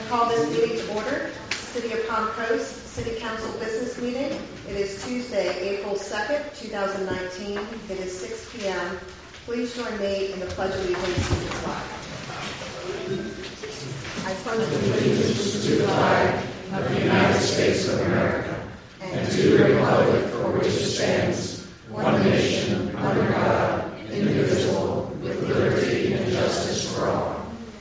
Call this meeting to order. City of Palm Coast City Council Business Meeting. It is Tuesday, April 2nd, 2019. It is 6 p.m. Please join me in the Pledge of Allegiance to the flag. I pledge allegiance to the flag of the United States of America and to the republic for which it stands, one nation, under God, indivisible, with liberty and justice for all.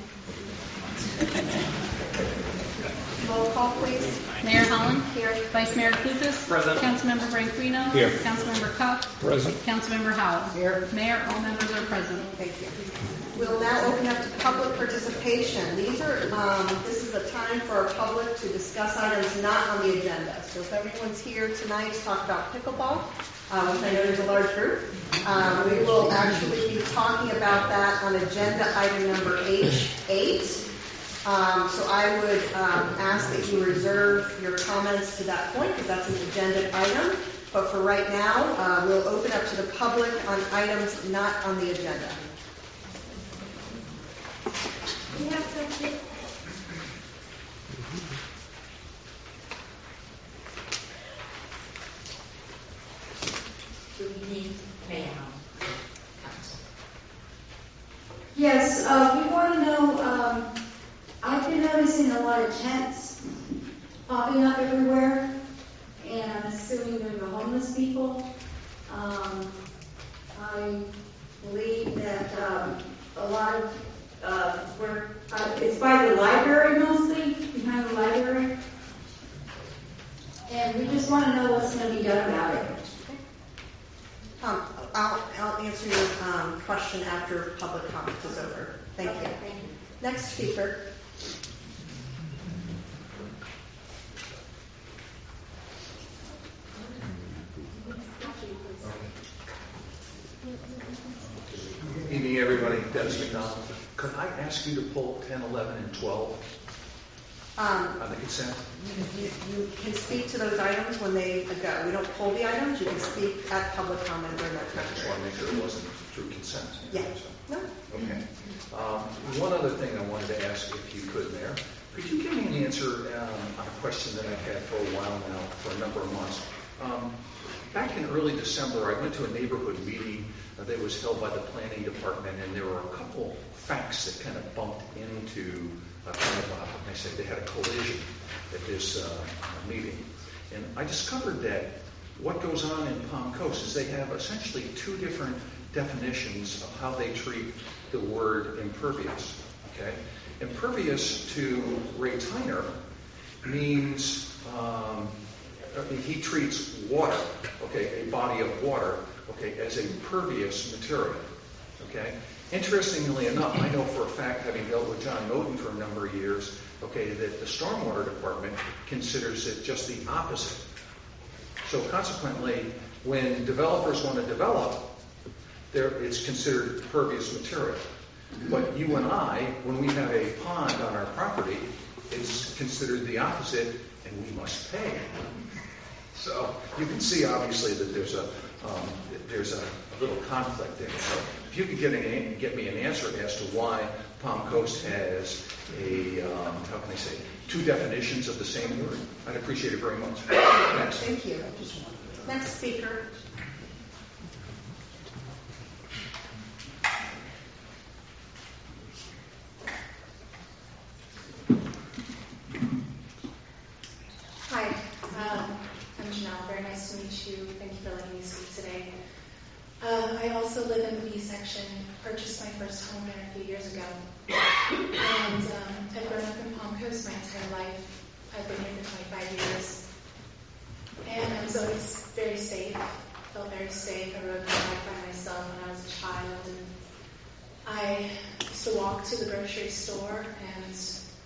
Roll call, please. Mayor Holland. Here. Vice Mayor Clukas. Present. Councilmember Branquino. Here. Councilmember Cuff. Present. Councilmember Howell. Here. Mayor, all members are present. Thank you. We'll now open up to public participation. This is a time for our public to discuss items not on the agenda. So if everyone's here tonight to talk about pickleball, which I know there's a large group, we will actually be talking about that on agenda item number H8. So I would ask that you reserve your comments to that point because that's an agenda item. But for right now, we'll open up to the public on items not on the agenda. We have something. Do we need mail? Yes, we want to know, I've been noticing a lot of tents popping up everywhere, and I'm assuming they're the homeless people. I believe that a lot of it's by the library mostly, behind the library, and we just want to know what's going to be done about it. I'll answer your question after public comment is over. Thank you. Next speaker. Good evening, everybody. Dennis McDonald. Could I ask you to pull 10, 11, and 12 on the consent? You can speak to those items when they go. We don't pull the items. You can speak at public comment during that time. I just want to make sure it wasn't through consent. Yeah. No. Okay. One other thing I wanted to ask, if you could, Mayor. Could you give me an answer on a question that I've had for a while now, for a number of months? Back in early December, I went to a neighborhood meeting that was held by the planning department, and there were a couple facts that kind of bumped into I said they had a collision at this meeting. And I discovered that what goes on in Palm Coast is they have essentially two different definitions of how they treat the word impervious. Okay? Impervious to Ray Tyner means he treats water, okay, a body of water, okay, as a pervious material. Okay? Interestingly enough, I know for a fact, having dealt with John Moten for a number of years, okay, that the stormwater department considers it just the opposite. So consequently, when developers want to develop, it's considered pervious material. But you and I, when we have a pond on our property, it's considered the opposite, and we must pay. So you can see, obviously, that there's a little conflict there. So if you could get me an answer as to why Palm Coast has two definitions of the same word, I'd appreciate it very much. Next. Thank you. Next speaker. Hi, I'm Janelle. Very nice to meet you. Thank you for letting me speak today. I also live in the B section, purchased my first home there a few years ago. And I've grown up in Palm Coast my entire life. I've been here for 25 years. And I was always very safe, felt very safe. I rode my bike by myself when I was a child. And I used to walk to the grocery store, and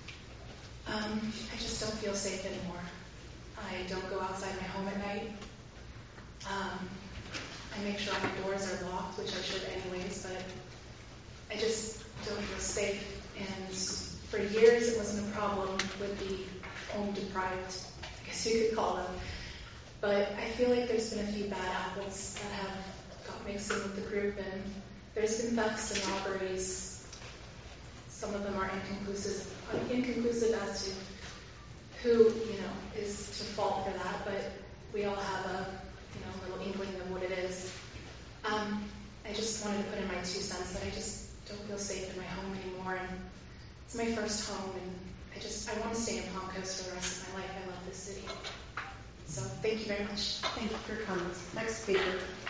I just don't feel safe anymore. I don't go outside my home at night. I make sure my doors are locked, which I should anyways, but I just don't feel safe. And for years, it wasn't a problem with the home deprived, I guess you could call them. But I feel like there's been a few bad apples that have got mixed in with the group, and there's been thefts and robberies some of them are inconclusive as to who, is to fault for that, but we all have a, little inkling of what it is. I just wanted to put in my 2 cents that I just don't feel safe in my home anymore, and it's my first home, and I want to stay in Palm Coast for the rest of my life. I love this city. So thank you very much. Thank you for your comments. Next speaker.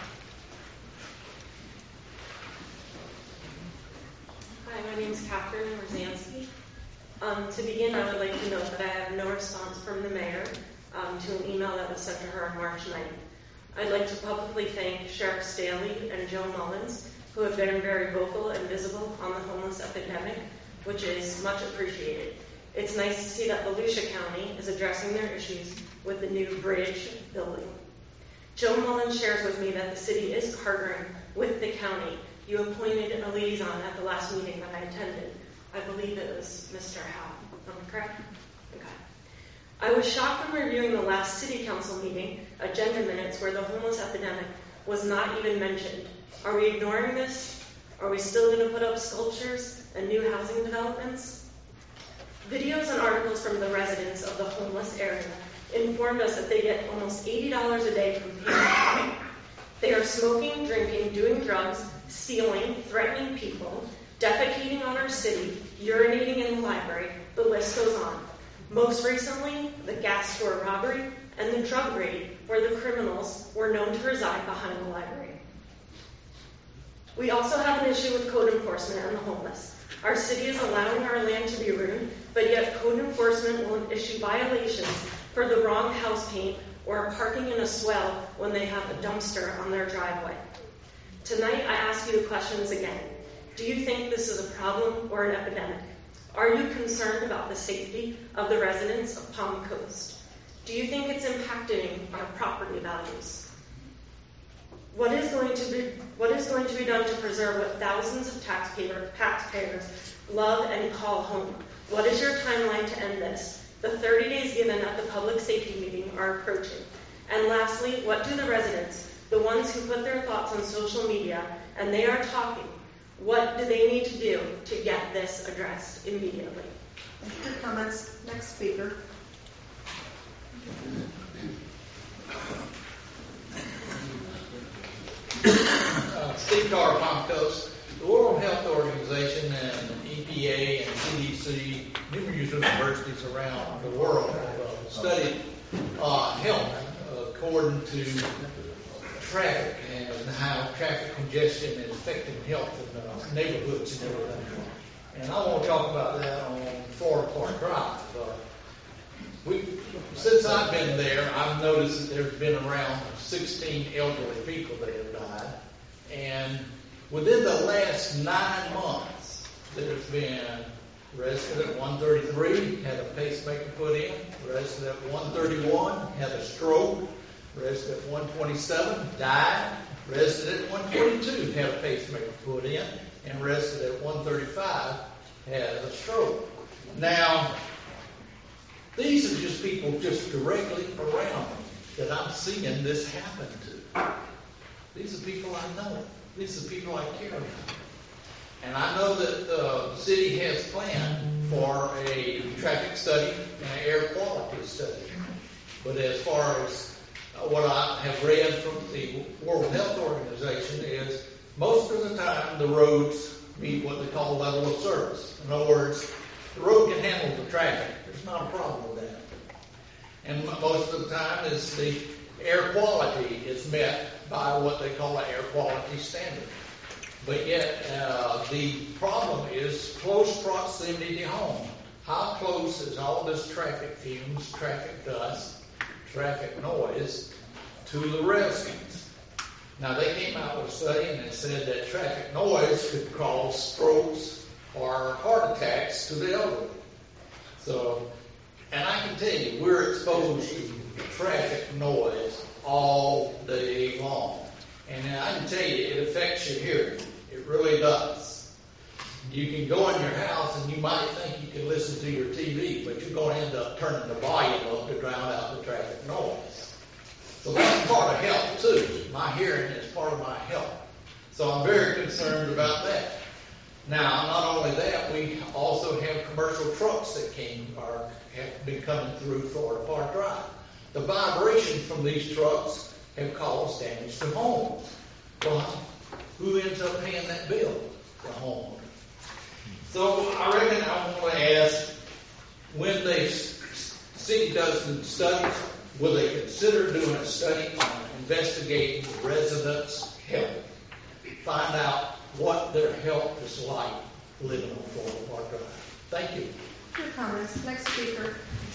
Hi, my name is Catherine Rosansky. To begin, I would like to note that I have no response from the mayor to an email that was sent to her on March 9th. I'd like to publicly thank Sheriff Staley and Joe Mullins, who have been very vocal and visible on the homeless epidemic, which is much appreciated. It's nice to see that Volusia County is addressing their issues with the new bridge building. Joe Mullins shares with me that the city is partnering with the county. You appointed a liaison at the last meeting that I attended. I believe it was Mr. Howe. Am I correct? Okay. I was shocked when reviewing the last city council meeting agenda minutes where the homeless epidemic was not even mentioned. Are we ignoring this? Are we still going to put up sculptures and new housing developments? Videos and articles from the residents of the homeless area informed us that they get almost $80 a day from people. They are smoking, drinking, doing drugs, stealing, threatening people, defecating on our city, urinating in the library, the list goes on. Most recently, the gas store robbery and the drug raid where the criminals were known to reside behind the library. We also have an issue with code enforcement and the homeless. Our city is allowing our land to be ruined, but yet code enforcement will issue violations for the wrong house paint or parking in a swell when they have a dumpster on their driveway. Tonight, I ask you the questions again. Do you think this is a problem or an epidemic? Are you concerned about the safety of the residents of Palm Coast? Do you think it's impacting our property values? What is going to be done to preserve what thousands of taxpayers love and call home? What is your timeline to end this? The 30 days given at the public safety meeting are approaching. And lastly, what do the residents, the ones who put their thoughts on social media and they are talking, what do they need to do to get this addressed immediately? Thank you for your comments. Next speaker. Steve Carr, Palm Coast. The World Health Organization and EPA and CDC, numerous universities around the world have studied health according to traffic and how traffic congestion is affecting health in neighborhoods and everything. And I want to talk about that on Florida Park Drive. Since I've been there, I've noticed that there's been around 16 elderly people that have died. And within the last 9 months, there's been resident 133 had a pacemaker put in, resident 131 had a stroke, resident 127 died, resident 122 had a pacemaker put in, and resident 135 had a stroke. Now, these are just people just directly around me that I'm seeing this happen to. These are people I know. These are people I care about. And I know that the city has planned for a traffic study and an air quality study. But as far as what I have read from the World Health Organization is most of the time the roads meet what they call level of service. In other words, the road can handle the traffic. There's not a problem with that. And most of the time is the air quality is met by what they call an air quality standard. But yet the problem is close proximity to home. How close is all this traffic fumes, traffic dust, traffic noise to the residents? Now they came out with a study and they said that traffic noise could cause strokes or heart attacks to the elderly. So, and I can tell you, we're exposed to traffic noise all day long. And I can tell you, it affects your hearing. It really does. You can go in your house and you might think you can listen to your TV, but you're going to end up turning the volume up to drown out the traffic noise. So that's part of health too. My hearing is part of my health. So I'm very concerned about that. Now, not only that, we also have commercial trucks that have been coming through Florida Park Drive. The vibrations from these trucks have caused damage to homes. Well, who ends up paying that bill? The homeowner. So I reckon I want to ask, when the city does the studies, will they consider doing a study on investigating the residents' health? Find out what their health is like living on Florida Park Drive. Thank you. Your comments. Next speaker.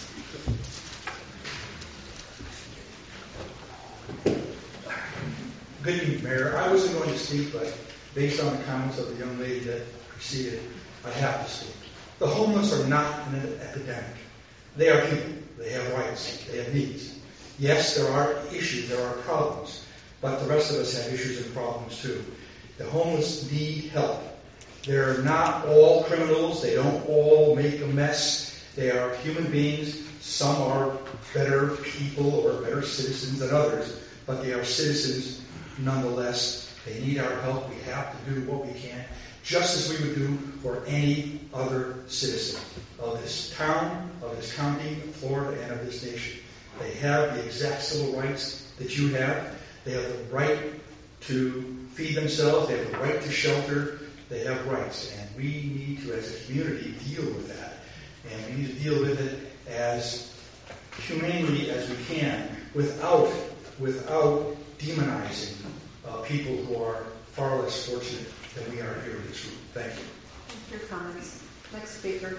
Good evening, Mayor. I wasn't going to speak, but based on the comments of the young lady that preceded, I have to speak. The homeless are not an epidemic. They are people. They have rights. They have needs. Yes, there are issues. There are problems. But the rest of us have issues and problems too. The homeless need help. They're not all criminals. They don't all make a mess. They are human beings. Some are better people or better citizens than others, but they are citizens nonetheless. They need our help. We have to do what we can, just as we would do for any other citizen of this town, of this county, of Florida, and of this nation. They have the exact civil rights that you have. They have the right to feed themselves. They have the right to shelter. They have rights. And we need to, as a community, deal with that. And we need to deal with it as humanely as we can without demonizing people who are far less fortunate than we are here in this room. Thank you. Your comments. Next speaker.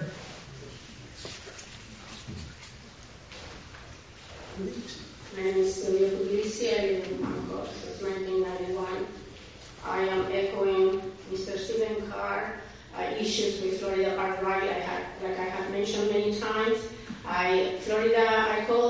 My name is Silvia Puglisi. I live in Marcos since 1991. I am echoing Mr. Stephen Carr issues with Florida Park Drive, like I have mentioned many times. I called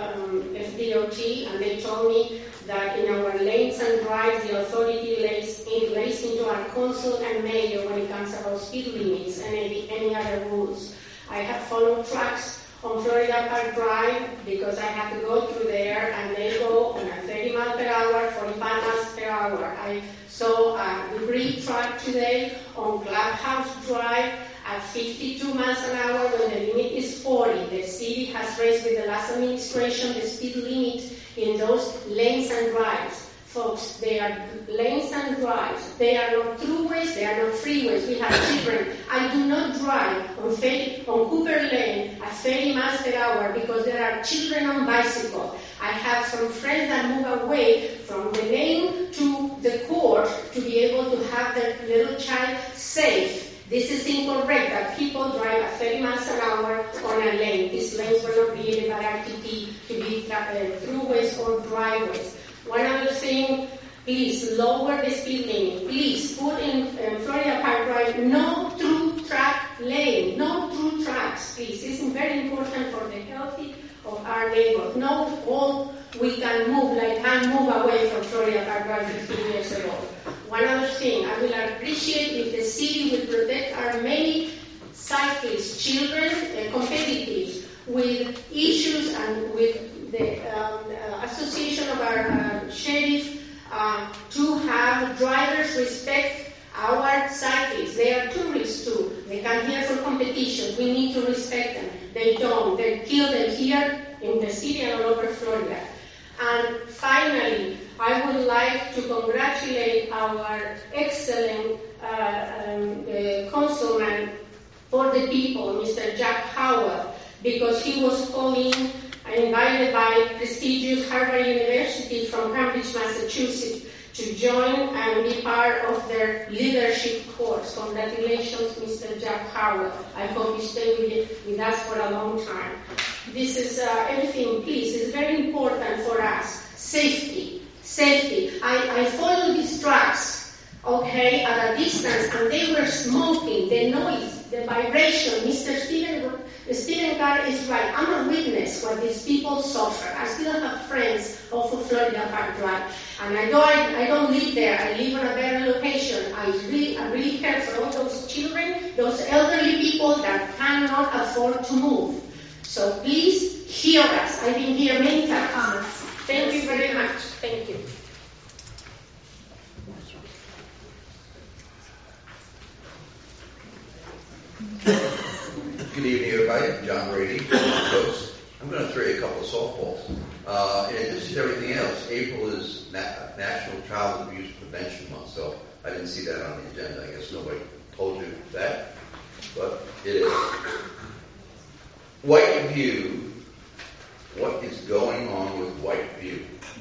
FDOT and they told me that in our lanes and drives, the authority lays into our council and mayor when it comes about speed limits and any other rules. I have followed trucks on Florida Park Drive because I have to go through there and they go on a 30 miles per hour, 45 miles per hour. I saw a debris truck today on Clubhouse Drive at 52 miles an hour when the limit is 40. The city has raised with the last administration the speed limit in those lanes and drives. Folks, they are lanes and drives. They are not throughways, they are not freeways. We have children. I do not drive on Cooper Lane at 30 miles per hour because there are children on bicycles. I have some friends that move away from the lane to the court to be able to have their little child safe. This is incorrect that people drive at 30 miles an hour on a lane. These lanes were not created by RTP to be throughways or driveways. One other thing, please lower the speed limit. Please put in Florida Park Drive no through track lane, no through tracks, please. It's very important for the healthy of our neighborhood. No all we can move like I moved away from Florida Park Drive 15 years ago. One other thing, I will appreciate if the city will protect our many cyclists, children, competitors with issues and with the association of our sheriff to have drivers respect our cyclists. They are tourists too. They come here for competition. We need to respect them. They don't. They kill them here in the city and all over Florida. And finally, I would like to congratulate our excellent councilman for the people, Mr. Jack Howell, because he was calling invited by prestigious Harvard University from Cambridge, Massachusetts, to join and be part of their leadership course. Congratulations, Mr. Jack Howell. I hope you stay with us for a long time. This is everything, please. It's very important for us. Safety. I follow these trucks, okay, at a distance, and they were smoking, the noise, the vibration. Mr. Stephen Carr is right. I'm a witness what these people suffer. I still have friends off of Florida Park Drive. And I don't live there. I live on a better location. I really care for all those children, those elderly people that cannot afford to move. So please hear us. I've been here many times. Thank you very much. Thank you. Good evening, everybody. I'm John Brady, coach. I'm going to throw you a couple of softballs. In addition to everything else, April is National Child Abuse Prevention Month, so I didn't see that on the agenda. I guess nobody told you that, but it is. Whiteview, what is going on with Whiteview?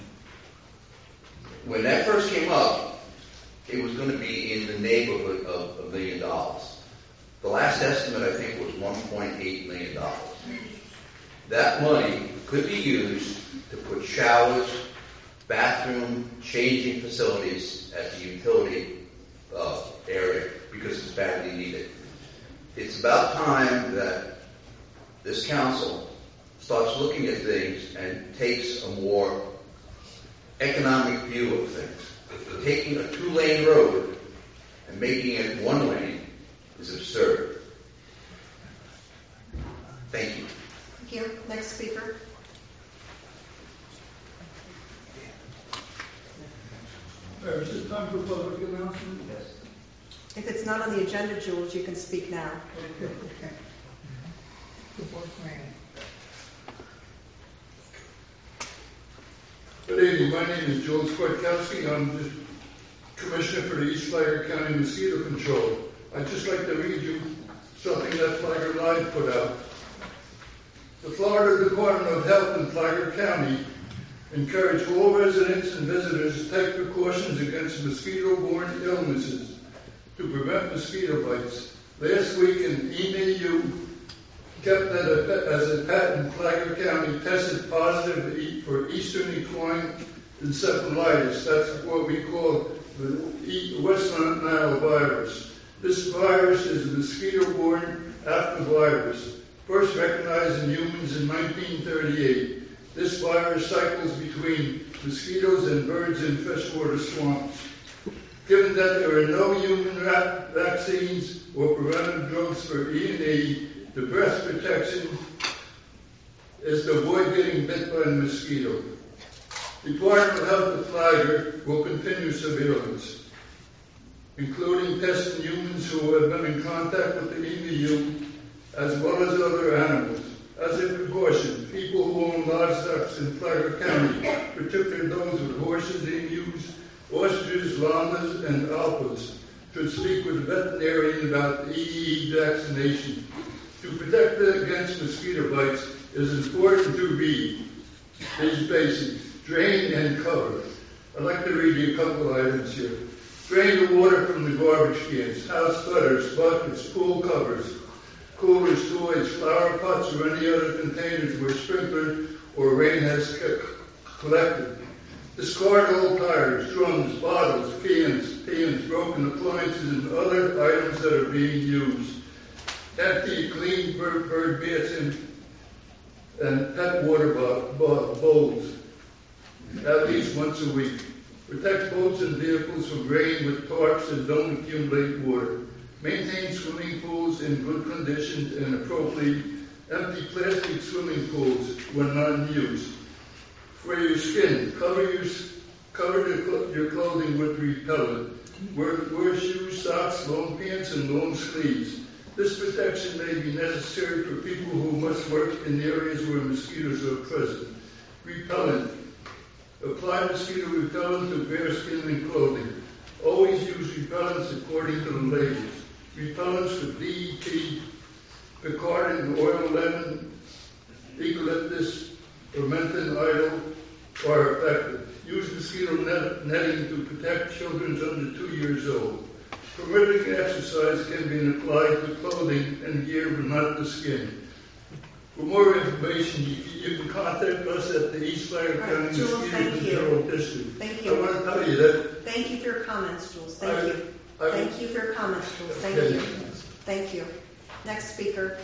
When that first came up, it was going to be in the neighborhood of $1 million. The last estimate, I think, was $1.8 million. That money could be used to put showers, bathroom, changing facilities at the utility area because it's badly needed. It's about time that this council starts looking at things and takes a more economic view of things. Taking a 2-lane road and making it 1 lane is absurd. Thank you. Thank you. Next speaker. Is it time for public announcement? Yes. If it's not on the agenda, Jules, you can speak now. Okay. Good evening. My name is Jules Kwiatkowski. I'm the Commissioner for the East Flagler County Mosquito Control. I'd just like to read you something that Flagler Live put out. The Florida Department of Health in Flagler County encourage all residents and visitors to take precautions against mosquito-borne illnesses to prevent mosquito bites. Last week, an EMU kept as a pet in Flagler County tested positive for Eastern equine encephalitis. That's what we call the West Nile virus. This virus is a mosquito-borne aftovirus, first recognized in humans in 1938. This virus cycles between mosquitoes and birds in freshwater swamps. Given that there are no human vaccines or preventive drugs for E&E, the best protection is to avoid getting bit by a mosquito. The Department of Health of Flagler will continue surveillance, including testing humans who have been in contact with the EMU, as well as other animals. As a precaution, people who own livestock in Flagler County, particularly those with horses, emus, ostriches, llamas, and alpacas, should speak with a veterinarian about the EEE vaccination. To protect against mosquito bites, it is important to read these basics: drain and cover. I'd like to read you a couple items here. Drain the water from the garbage cans, house gutters, buckets, pool covers, coolers, toys, flower pots, or any other containers where sprinkler or rain has collected. Discard old tires, drums, bottles, cans, broken appliances, and other items that are being used. Empty, clean bird baths and pet water bowls at least once a week. Protect boats and vehicles from rain with tarps and don't accumulate water. Maintain swimming pools in good condition and appropriately empty plastic swimming pools when not in use. For your skin, cover your clothing with repellent. Wear shoes, socks, long pants, and long sleeves. This protection may be necessary for people who must work in areas where mosquitoes are present. Repellent. Apply mosquito repellent to bare skin and clothing. Always use repellents according to the labels. Repellents for DEP, picaridin, oil, lemon, eucalyptus, or menthin idle are effective. Use mosquito netting to protect children under 2 years old. Permitting exercise can be applied to clothing and gear, but not the skin. For more information, you can contact us at the East Flagler County Mosquito Control District. Thank you. I want to tell you that. Thank you for your comments, Jules. Thank you. Thank you for your comments, Jules. Thank you. Thank you. Next speaker.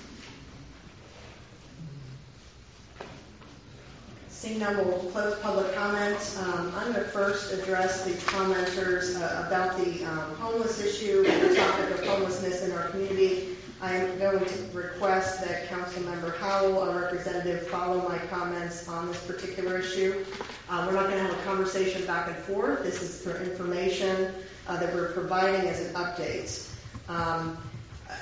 Seeing none, we'll close public comments. I'm going to first address the commenters about the homeless issue and the topic of homelessness in our community. I am going to request that Councilmember Howell, our representative, follow my comments on this particular issue. We're not going to have a conversation back and forth. This is for information that we're providing as an update.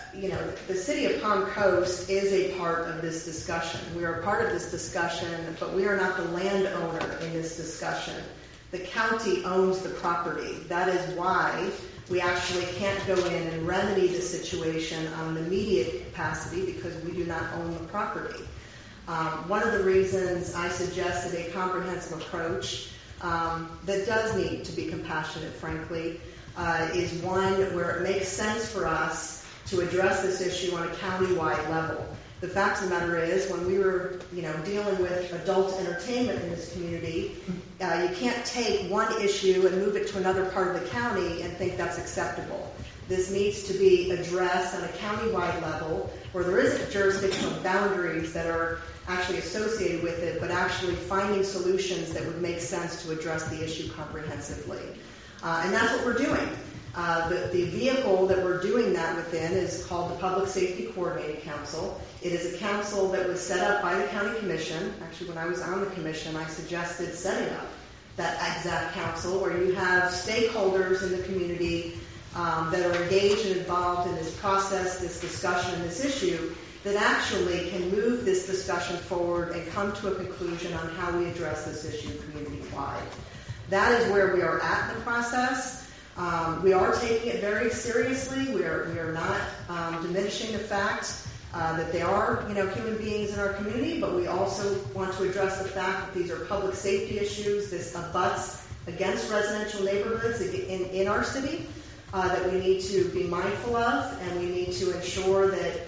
the city of Palm Coast is a part of this discussion. We are a part of this discussion, but we are not the landowner in this discussion. The county owns the property. That is why we actually can't go in and remedy the situation on an immediate capacity because we do not own the property. One of the reasons I suggested a comprehensive approach that does need to be compassionate, frankly, is one where it makes sense for us to address this issue on a county-wide level. The fact of the matter is, when we were, dealing with adult entertainment in this community, you can't take one issue and move it to another part of the county and think that's acceptable. This needs to be addressed on a county-wide level where there isn't jurisdictional boundaries that are actually associated with it, but actually finding solutions that would make sense to address the issue comprehensively. And that's what we're doing. The vehicle that we're doing that within is called the Public Safety Coordinating Council. It is a council that was set up by the county commission. Actually, when I was on the commission, I suggested setting up that exact council where you have stakeholders in the community that are engaged and involved in this process, this discussion, and this issue that actually can move this discussion forward and come to a conclusion on how we address this issue community-wide. That is where we are at in the process. We are taking it very seriously. We are not diminishing the fact that they are, human beings in our community, but we also want to address the fact that these are public safety issues. This abuts against residential neighborhoods in our city that we need to be mindful of, and we need to ensure that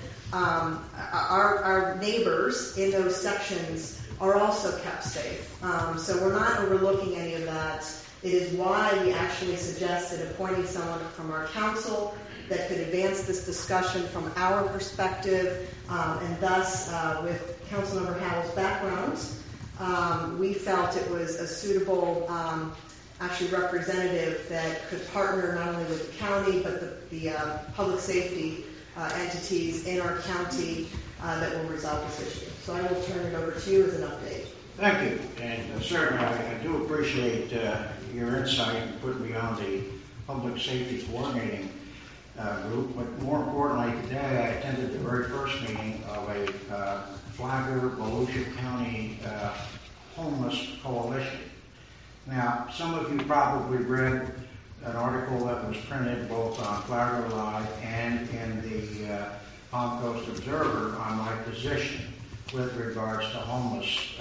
our neighbors in those sections are also kept safe. So we're not overlooking any of that. It is why we actually suggested appointing someone from our council that could advance this discussion from our perspective, and thus, with Councilmember Howell's background, we felt it was a suitable, actually representative that could partner not only with the county, but the public safety entities in our county that will resolve this issue. So I will turn it over to you as an update. Thank you, and certainly I do appreciate your insight and putting me on the public safety coordinating group. But more importantly, today I attended the very first meeting of a Flagler, Volusia County homeless coalition. Now, some of you probably read an article that was printed both on Flagler Live and in the Palm Coast Observer on my position with regards to homeless.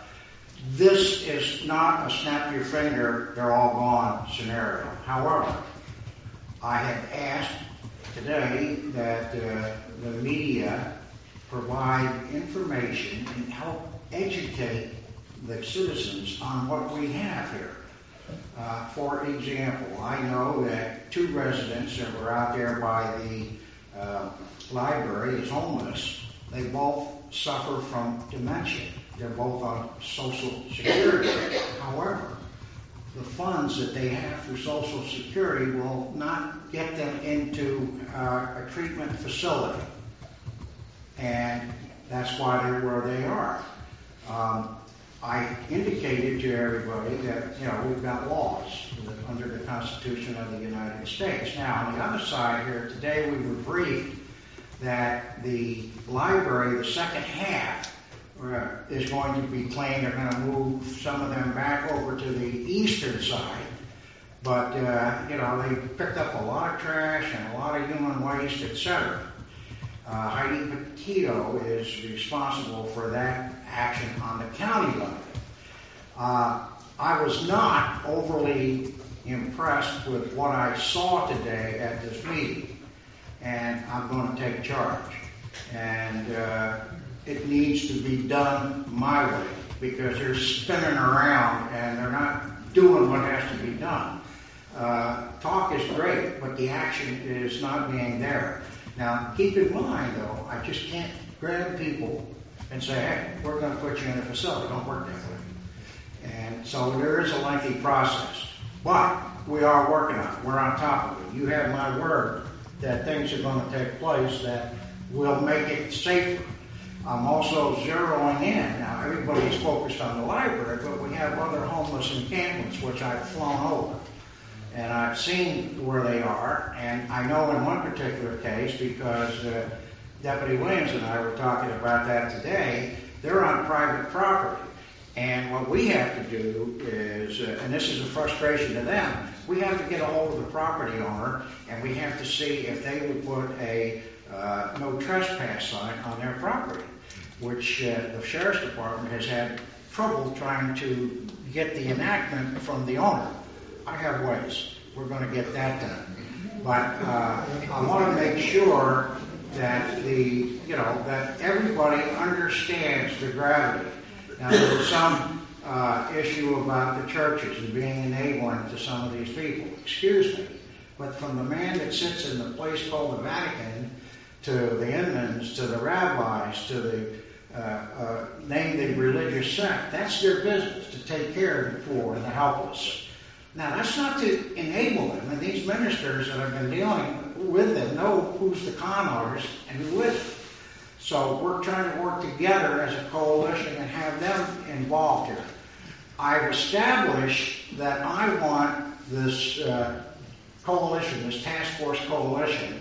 This is not a snap your finger, they're all gone scenario. However, I have asked today that the media provide information and help educate the citizens on what we have here. For example, I know that 2 residents that were out there by the library as homeless, they both suffer from dementia. They're both on Social Security. However, the funds that they have through Social Security will not get them into a treatment facility. And that's why they're where they are. I indicated to everybody that, we've got laws under the Constitution of the United States. Now, on the other side here, today we were briefed that the library, the second half, is going to be claimed. They're going to move some of them back over to the eastern side. But, they picked up a lot of trash and a lot of human waste, etc. Heidi Petito is responsible for that action on the county level. I was not overly impressed with what I saw today at this meeting, and I'm going to take charge. And it needs to be done my way, because they're spinning around and they're not doing what has to be done. Talk is great, but the action is not being there. Now, keep in mind, though, I just can't grab people and say, hey, we're going to put you in a facility. Don't work that way. And so there is a lengthy process. But we are working on it. We're on top of it. You have my word that things are going to take place that will make it safer. I'm also zeroing in. Now, everybody's focused on the library, but we have other homeless encampments, which I've flown over. And I've seen where they are, and I know in one particular case, because Deputy Williams and I were talking about that today, they're on private property. And what we have to do is, and this is a frustration to them, we have to get a hold of the property owner, and we have to see if they would put a no trespass sign on their property, which the Sheriff's Department has had trouble trying to get the enactment from the owner. I have ways. We're going to get that done. But I want to make sure that that everybody understands the gravity. Now, there's some issue about the churches and being enabling to some of these people. Excuse me. But from the man that sits in the place called the Vatican, to the Inmans, to the rabbis, to the name the religious sect, that's their business, to take care of the poor and the helpless. Now, that's not to enable them. And these ministers that have been dealing with them know who's the con artist and who isn't. So we're trying to work together as a coalition and have them involved here. I've established that I want this coalition, this task force coalition,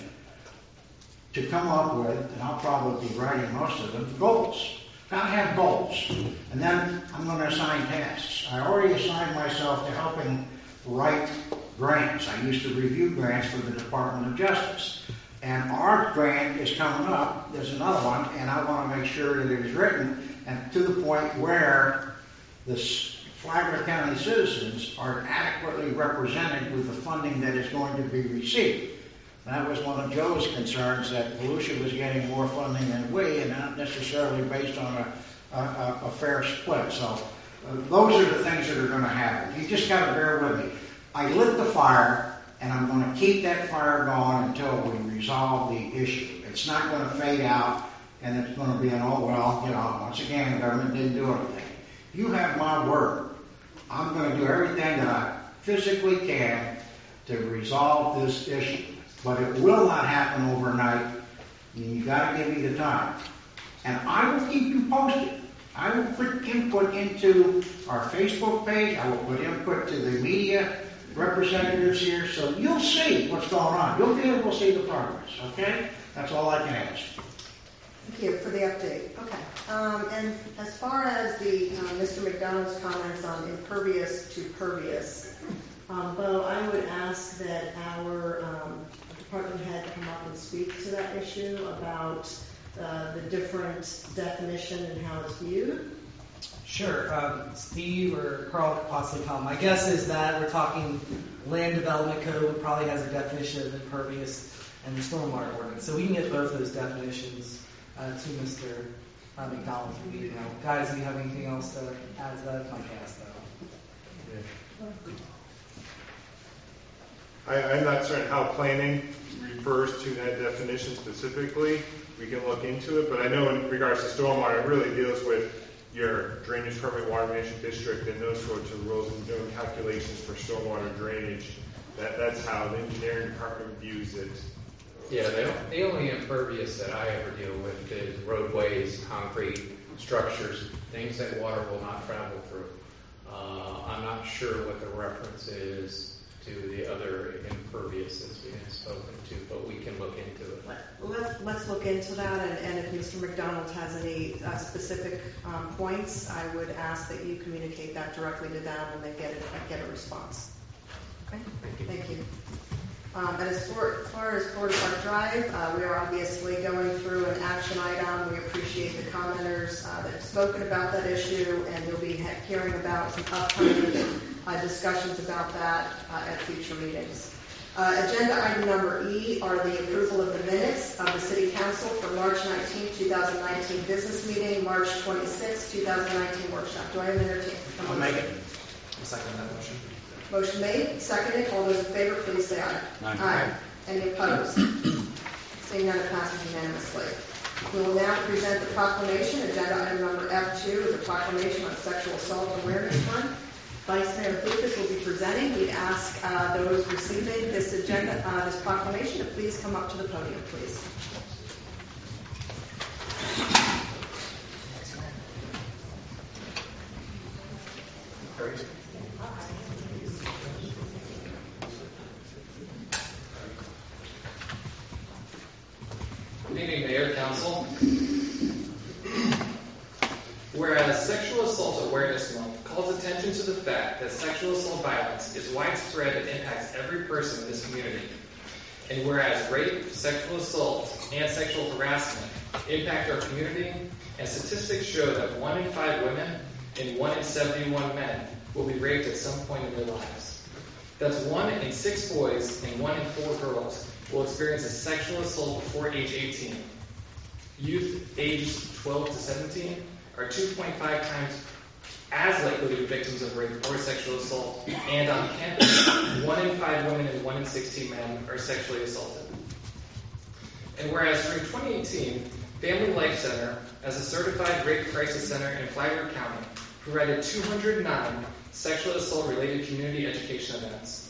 to come up with, and I'll probably be writing most of them, goals. Gotta have goals. And then I'm going to assign tasks. I already assigned myself to helping write grants. I used to review grants for the Department of Justice. And our grant is coming up. There's another one, and I want to make sure that it is written and to the point where the Flagler County citizens are adequately represented with the funding that is going to be received. That was one of Joe's concerns, that Volusia was getting more funding than we, and not necessarily based on a fair split. So those are the things that are going to happen. You just got to bear with me. I lit the fire, and I'm going to keep that fire going until we resolve the issue. It's not going to fade out, and it's going to be once again, the government didn't do anything. You have my word. I'm going to do everything that I physically can to resolve this issue. But it will not happen overnight. You got to give me the time. And I will keep you posted. I will put input into our Facebook page. I will put input to the media representatives here, so you'll see what's going on. You'll be able to see the progress, okay? That's all I can ask. Thank you for the update. Okay. And as far as the Mr. McDonald's comments on impervious to pervious, Bo, I would ask that our department head come up and speak to that issue about the different definition and how it's viewed. Sure. Steve or Carl could possibly come. My guess is that we're talking land development code probably has a definition of impervious and the stormwater ordinance. So we can get both those definitions to Mr. McDonald. Guys, do you have anything else to add to that? My guess, though. I'm not certain how planning refers to that definition specifically. We can look into it, but I know in regards to stormwater, it really deals with your drainage permit, water management district, and those sorts of rules and doing calculations for stormwater drainage. That's how the engineering department views it. Yeah, the only impervious that I ever deal with is roadways, concrete structures, things that water will not travel through. I'm not sure what the reference is to the other impervious that's being spoken to, but we can look into it. Let's look into that, and if Mr. McDonald has any specific points, I would ask that you communicate that directly to them and they get a response. Okay? Thank you. And as far as Florida Park Drive, we are obviously going through an action item. We appreciate the commenters that have spoken about that issue, and you'll be hearing about some upcoming discussions about that at future meetings. Agenda item number E are the approval of the minutes of the City Council for March 19, 2019 business meeting, March 26, 2019 workshop. Do I have an entertainment? I'll make it. I'll second that motion. Motion made, seconded. All those in favor, please say aye. Aye. Any opposed? Seeing none, it passes unanimously. We will now present the proclamation. Agenda item number F2 is a proclamation on Sexual Assault Awareness Month. Vice Mayor Lucas will be presenting. We ask those receiving this this proclamation to please come up to the podium, please. Awareness Month calls attention to the fact that sexual assault violence is widespread and impacts every person in this community. And whereas rape, sexual assault, and sexual harassment impact our community, and statistics show that 1 in 5 women and 1 in 71 men will be raped at some point in their lives. That's 1 in 6 boys and 1 in 4 girls will experience a sexual assault before age 18. Youth aged 12 to 17 are 2.5 times as likely to be victims of rape or sexual assault, and on campus, 1 in 5 women and 1 in 16 men are sexually assaulted. And whereas during 2018, Family Life Center, as a certified rape crisis center in Flagler County, provided 209 sexual assault-related community education events,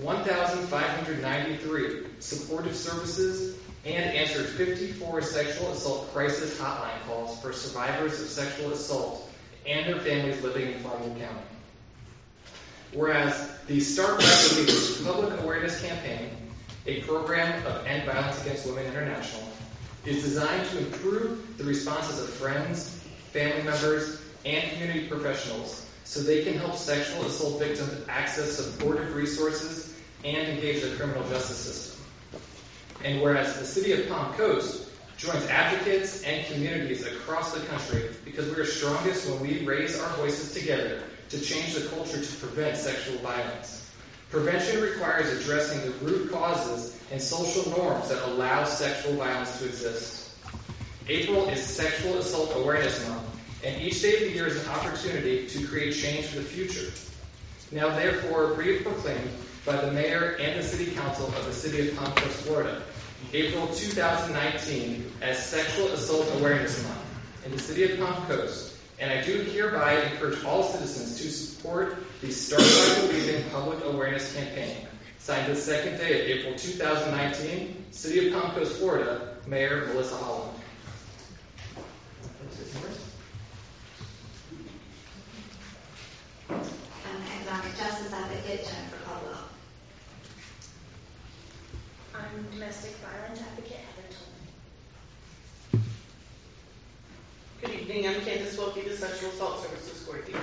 1,593 supportive services, and answered 54 sexual assault crisis hotline calls for survivors of sexual assault and their families living in Flagler County. Whereas the Start Right Believers Public Awareness Campaign, a program of End Violence Against Women International, is designed to improve the responses of friends, family members, and community professionals so they can help sexual assault victims access supportive resources and engage the criminal justice system. And whereas the City of Palm Coast joins advocates and communities across the country because we are strongest when we raise our voices together to change the culture to prevent sexual violence. Prevention requires addressing the root causes and social norms that allow sexual violence to exist. April is Sexual Assault Awareness Month, and each day of the year is an opportunity to create change for the future. Now therefore, be it proclaimed by the Mayor and the City Council of the City of Palm Coast, Florida, April 2019 as Sexual Assault Awareness Month in the City of Palm Coast, and I do hereby encourage all citizens to support the Start By Believing Public Awareness Campaign. Signed the second day of April 2019, City of Palm Coast, Florida, Mayor Melissa Holland. Economic Justice Advocate Jennifer Caldwell. I'm Domestic Violence Advocate Heather Tolman. Good evening, I'm Candace Wilkie, the Sexual Assault Services Coordinator.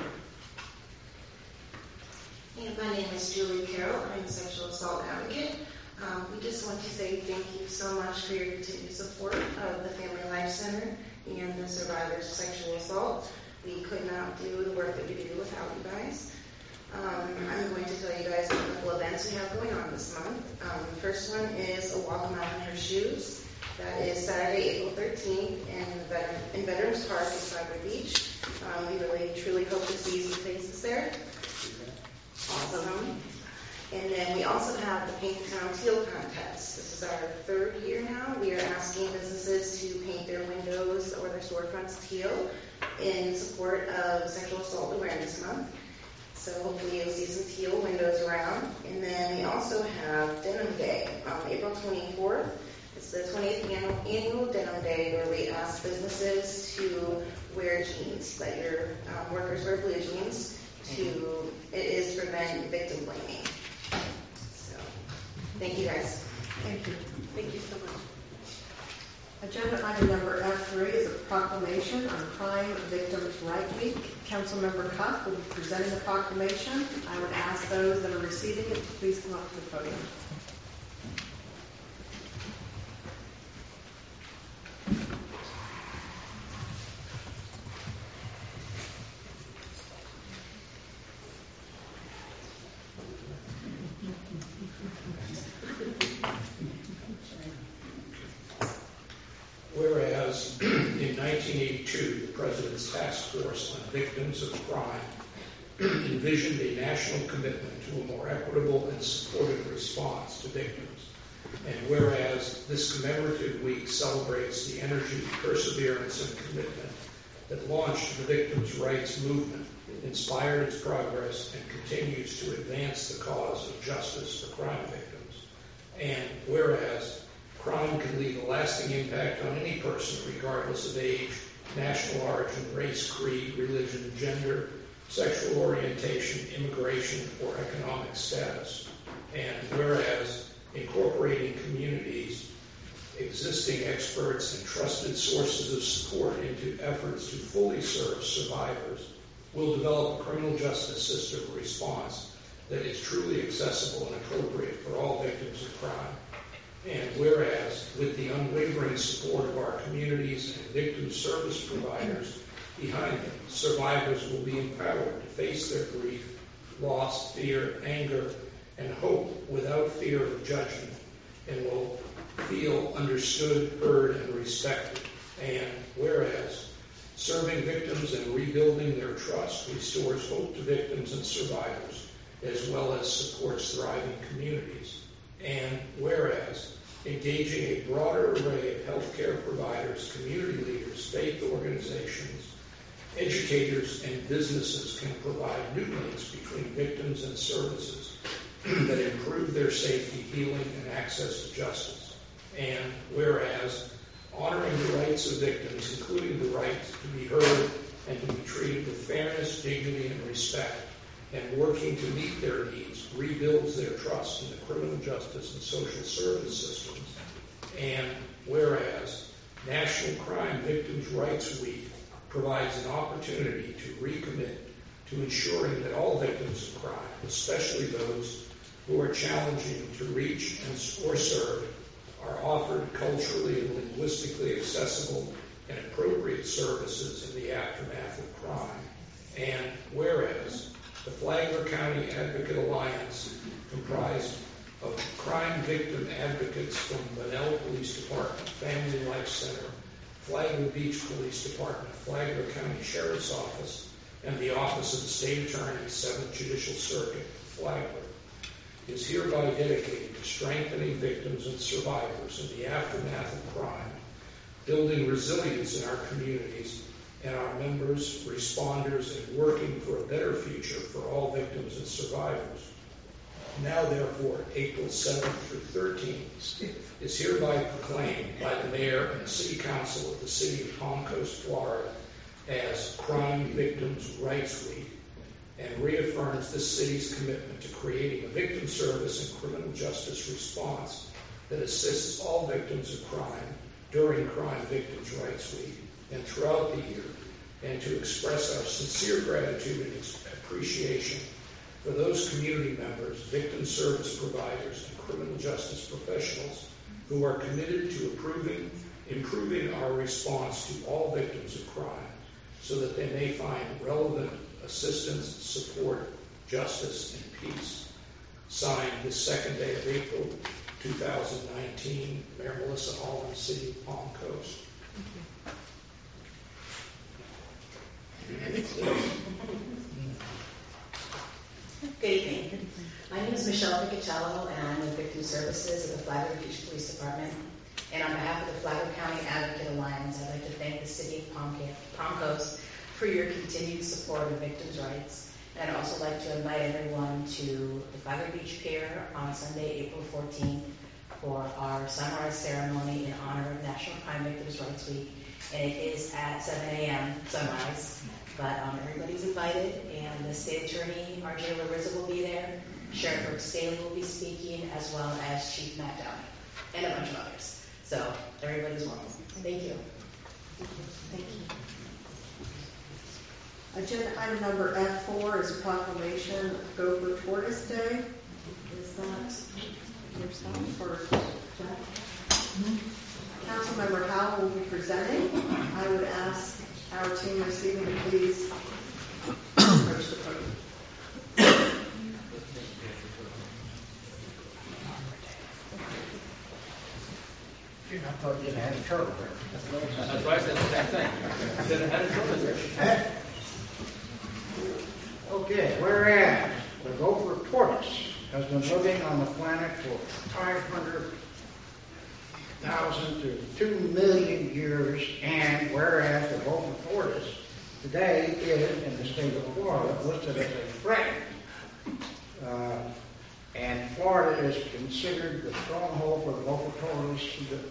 And my name is Julie Carroll. I'm a sexual assault advocate. We just want to say thank you so much for your continued support of the Family Life Center and the survivors of sexual assault. We could not do the work that we do without you guys. I'm going to tell you guys a couple events we have going on this month. The first one is a Walk a Mile in Her Shoes. That is Saturday, April 13th in Veterans Park in Cyber Beach. We really, truly hope to see some faces there. Awesome. And then we also have the Paint the Town Teal contest. This is our 3rd year now. We are asking businesses to paint their windows or their storefronts teal in support of Sexual Assault Awareness Month. So hopefully you'll see some teal windows around. And then we also have Denim Day on April 24th. It's the 20th annual Denim Day where we ask businesses to wear jeans, let your workers wear blue jeans. It is to prevent victim blaming. So, thank you guys. Thank you. Thank you so much. Agenda item number F3 is a proclamation on Crime Victims' Right Week. Councilmember Cuff will be presenting the proclamation. I would ask those that are receiving it to please come up to the podium. Whereas in 1982, the President's Task Force on Victims of Crime envisioned a national commitment to a more equitable and supportive response to victims. And whereas this commemorative week celebrates the energy, perseverance, and commitment that launched the victims' rights movement, inspired its progress, and continues to advance the cause of justice for crime victims. And whereas crime can leave a lasting impact on any person regardless of age, national origin, race, creed, religion, gender, sexual orientation, immigration, or economic status. And whereas incorporating communities, existing experts, and trusted sources of support into efforts to fully serve survivors will develop a criminal justice system response that is truly accessible and appropriate for all victims of crime. And whereas, with the unwavering support of our communities and victim service providers behind them, survivors will be empowered to face their grief, loss, fear, anger, and hope without fear of judgment, and will feel understood, heard, and respected. And whereas, serving victims and rebuilding their trust restores hope to victims and survivors, as well as supports thriving communities. And whereas, engaging a broader array of healthcare providers, community leaders, faith organizations, educators, and businesses can provide new links between victims and services that improve their safety, healing, and access to justice. And whereas, honoring the rights of victims, including the right to be heard and to be treated with fairness, dignity, and respect, and working to meet their needs, rebuilds their trust in the criminal justice and social service systems. And whereas, National Crime Victims' Rights Week provides an opportunity to recommit to ensuring that all victims of crime, especially those who are challenging to reach or serve, are offered culturally and linguistically accessible and appropriate services in the aftermath of crime. And whereas, the Flagler County Advocate Alliance, comprised of crime victim advocates from Bunnell Police Department, Family Life Center, Flagler Beach Police Department, Flagler County Sheriff's Office, and the Office of the State Attorney, 7th Judicial Circuit, Flagler, is hereby dedicated to strengthening victims and survivors in the aftermath of crime, building resilience in our communities and our members, responders, and working for a better future for all victims and survivors. Now, therefore, April 7th through 13th is hereby proclaimed by the Mayor and the City Council of the City of Palm Coast, Florida, as Crime Victims' Rights Week, and reaffirms the city's commitment to creating a victim service and criminal justice response that assists all victims of crime during Crime Victims' Rights Week and throughout the year, and to express our sincere gratitude and appreciation for those community members, victim service providers, and criminal justice professionals who are committed to improving our response to all victims of crime so that they may find relevant assistance, support, justice, and peace. Signed this second day of April 2019, Mayor Melissa Holland, City of Palm Coast. Good evening. My name is Michelle Picatello, and I'm with Victim Services at the Flagler Beach Police Department. And on behalf of the Flagler County Advocate Alliance, I'd like to thank the City of Palm Coast for your continued support of victims' rights. And I'd also like to invite everyone to the Flagler Beach Pier on Sunday, April 14th, for our sunrise ceremony in honor of National Crime Victims' Rights Week. And it is at 7 a.m. sunrise. But everybody's invited, and the State Attorney, R.J. Larissa, will be there. Sheriff Brooks Staley will be speaking, as well as Chief Matt Downey, and a bunch of others. So everybody's welcome. Thank you. Thank you. Agenda item number F4 is proclamation of Gopher Tortoise Day. Is that yourself or Jeff? Councilmember Howell will be presenting. I would ask our team receiving to please approach the podium. I thought you had a turtle there. That's why I said the same thing. I said I had a turtle there. Okay, whereas the gopher tortoise has been living on the planet for 500,000 to 2 million years, and whereas the gopher tortoise today is, in the state of Florida, listed as a threat, and Florida is considered the stronghold for the gopher tortoise,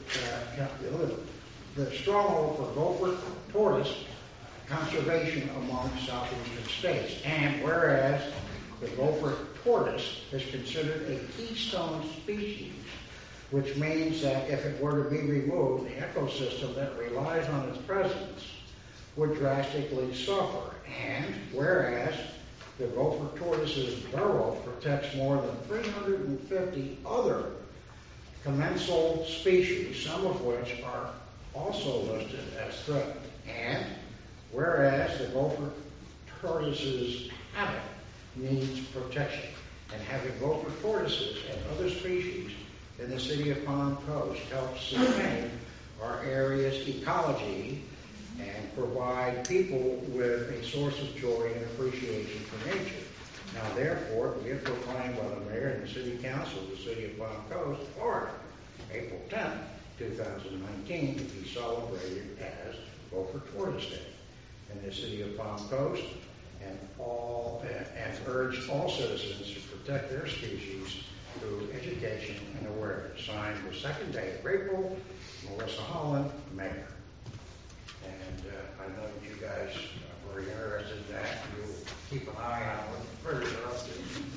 the stronghold for gopher tortoise conservation among southeastern states. And whereas the gopher tortoise is considered a keystone species, which means that if it were to be removed, the ecosystem that relies on its presence would drastically suffer. And whereas the Gopher tortoise's burrow protects more than 350 other commensal species, some of which are also listed as threatened. And whereas the Gopher tortoise's habit needs protection, and having Gopher tortoises and other species in the city of Palm Coast helps sustain our area's ecology and provide people with a source of joy and appreciation for nature. Now, therefore, be it proclaimed by the mayor and the city council of the city of Palm Coast, Florida, April 10th, 2019, to be celebrated as Gopher Tortoise Day in the city of Palm Coast, and urge all citizens to protect their species through education and awareness. Signed the second day of April, Melissa Holland, Mayor. And I know that you guys are very interested in that. You'll keep an eye on what further up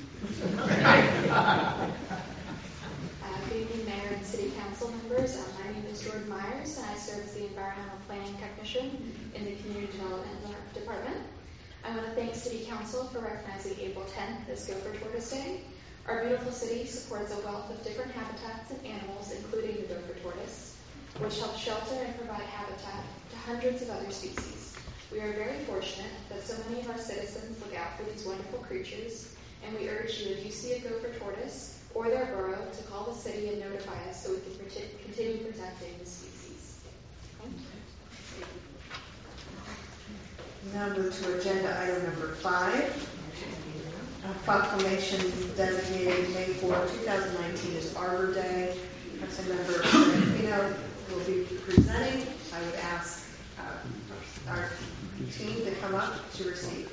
Good evening, Mayor and City Council members. My name is Jordan Myers, and I serve as the Environmental Planning Technician in the Community Development Department. I want to thank City Council for recognizing April 10th as Gopher Tortoise Day. Our beautiful city supports a wealth of different habitats and animals, including the Gopher tortoise, which helps shelter and provide habitat to hundreds of other species. We are very fortunate that so many of our citizens look out for these wonderful creatures, and we urge you, if you see a Gopher tortoise or their burrow, to call the city and notify us so we can continue protecting the species. Thank you. Now move to agenda item number 5. A proclamation designated May 4, 2019 as Arbor Day. Councilmember Aquino will be presenting. I would ask our team to come up to receive.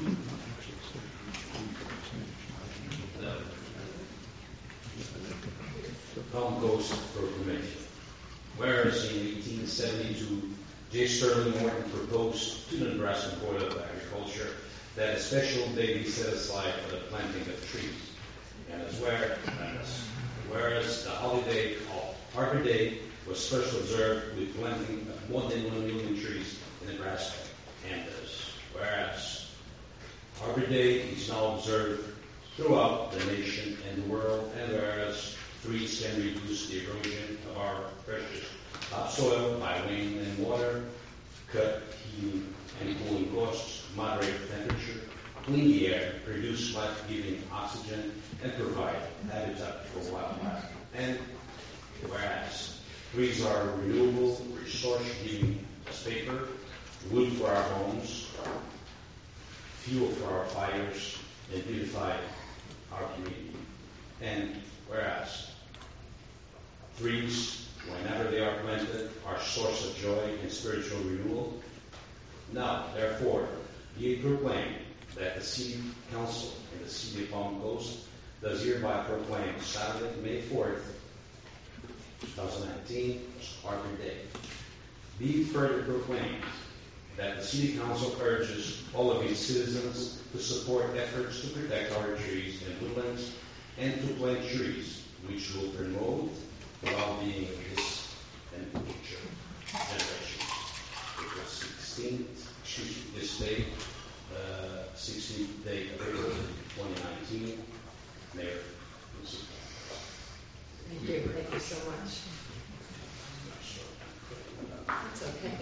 Palm Coast Proclamation. Whereas in 1872, J. Sterling Morton proposed to the Nebraska Board of Agriculture that a special day be set aside for the planting of trees. And whereas the holiday of Arbor Day was first observed with planting of more than 1 million trees in Nebraska. And whereas Arbor Day is now observed throughout the nation and the world, and whereas trees can reduce the erosion of our precious topsoil by wind and water, cut heating and cooling costs, moderate temperature, clean the air, produce life-giving oxygen, and provide habitat for wildlife. And whereas trees are a renewable resource, giving us paper, wood for our homes, fuel for our fires, and beautify our community. And whereas trees, whenever they are planted, are a source of joy and spiritual renewal. Now, therefore, be it proclaimed that the City Council in the City of Palm Coast does hereby proclaim Saturday, May 4th, 2019, as Arbor Day. Be it further proclaimed that the City Council urges all of its citizens to support efforts to protect our trees and woodlands and to plant trees which will promote the well-being of this and future generations. April 16th, this day, 16th day of April 2019. Mayor. Thank you. Thank you so much. It's okay.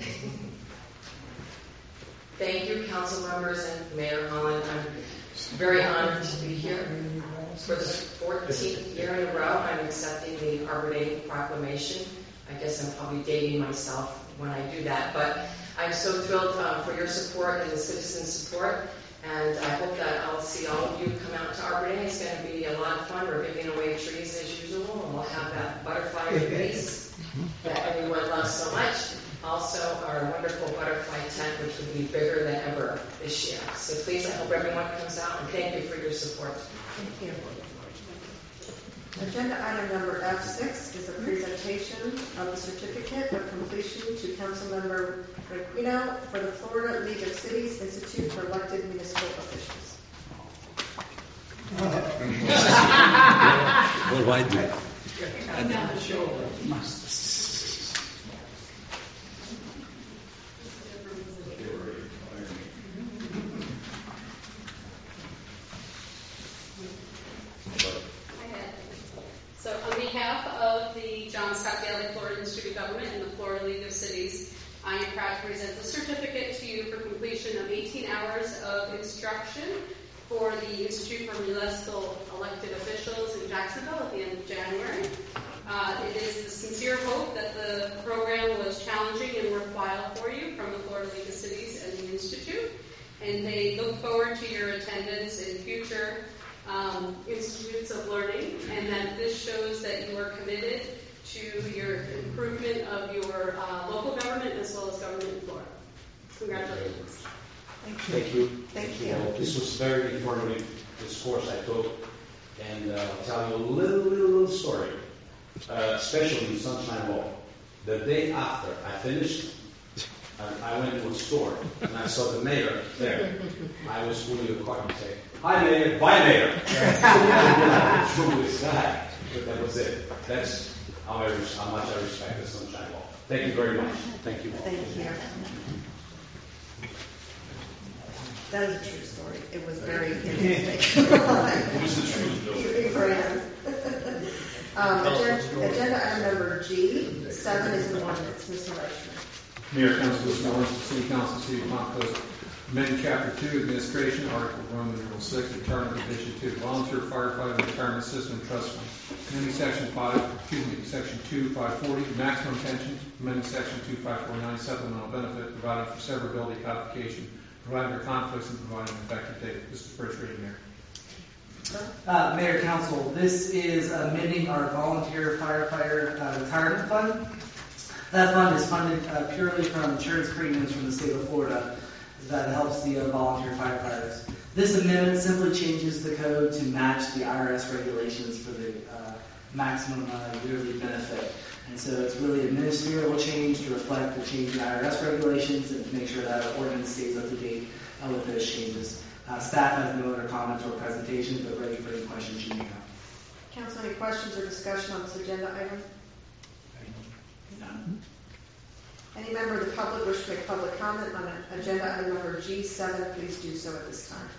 Thank you, council members and Mayor Holland. I'm very honored to be here. For the 14th year in a row, I'm accepting the Arbor Day proclamation. I guess I'm probably dating myself when I do that, but I'm so thrilled for your support and the citizen support, and I hope that I'll see all of you come out to Arbor Day. It's going to be a lot of fun. We're giving away trees as usual, and we'll have that butterfly release that everyone loves so much. Also, our wonderful butterfly tent, which will be bigger than ever this year. So please, I hope everyone comes out, and thank you for your support. Thank you. Agenda item number F6 is a presentation of the certificate of completion to Councilmember Aquino for the Florida League of Cities Institute for Elected Municipal Officials. What do I do? I'm down the shoulder. presents a certificate to you for completion of 18 hours of instruction for the Institute for Municipal Elected Officials in Jacksonville at the end of January. It is the sincere hope that the program was challenging and worthwhile for you from the Florida League of Cities and the Institute, and they look forward to your attendance in future institutes of learning, and that this shows that you are committed to your improvement of your local government as well as government in Florida. Congratulations. Thank you. Thank you. This was very informative, this course I took, and I'll tell you a little story, especially in Sunshine Law. The day after I finished, I went to a store, and I saw the mayor there. I was pulling a card and saying, "Hi, Mayor. Bye, Mayor." Who is that? But that was it. That's how much I respect the Sunshine Law. Thank you very much. Thank you. Thank you. That is a true story. It was very interesting. It was the truth, though. Agenda item number G7 is an ordinance. Mr. Reichman. Mayor, Council, this morning, City Council, City of Mount Pleasant, amend Chapter 2, Administration, Article Roman numeral 6, Retirement Division 2, Volunteer Firefighter Retirement System Trust Fund. Amending Section 2540, Maximum Pensions. Amending Section 2549, Supplemental Benefit, providing for severability codification, providing for conflicts, and providing an effective date. This is the first reading, Mayor. Mayor, Council, this is amending our Volunteer Firefighter Retirement Fund. That fund is funded purely from insurance premiums from the state of Florida that helps the volunteer firefighters. This amendment simply changes the code to match the IRS regulations for the maximum yearly benefit. And so it's really a ministerial change to reflect the change in IRS regulations and to make sure that our ordinance stays up to date with those changes. Staff has no other comments or presentations, but ready for any questions you may have. Council, any questions or discussion on this agenda item? None. Any member of the public wish to make public comment on agenda item number G7, please do so at this time.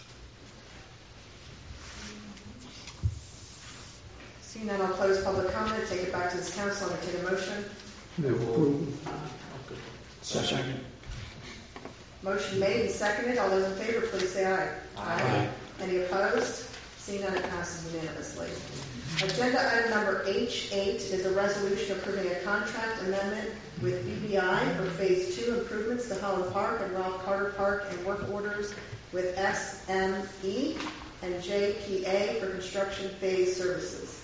Seeing none, I'll close public comment, take it back to this council, and take a motion. Second. Motion made and seconded. All those in favor, please say aye. Aye. Any opposed? Seeing none, it passes unanimously. Agenda item number H8 is a resolution approving a contract amendment with BBI for Phase 2 improvements to Holland Park and Ralph Carter Park and work orders with SME and JPA for construction phase services.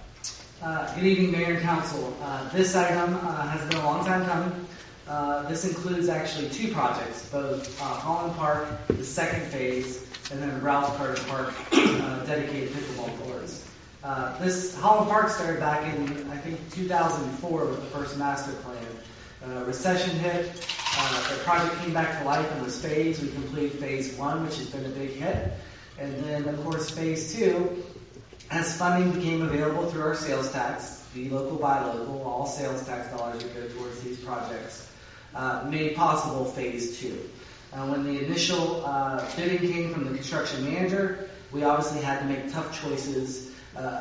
Good evening, Mayor and Council. This item has been a long time coming. This includes actually two projects, both Holland Park, the second phase, and then Ralph Carter Park dedicated pickleball courts. This Holland Park started back in, I think, 2004 with the first master plan. Recession hit, the project came back to life and was phased. We completed phase 1, which has been a big hit. And then, of course, phase 2, as funding became available through our sales tax, the local buy local, all sales tax dollars that go towards these projects, made possible phase 2. When the initial bidding came from the construction manager, we obviously had to make tough choices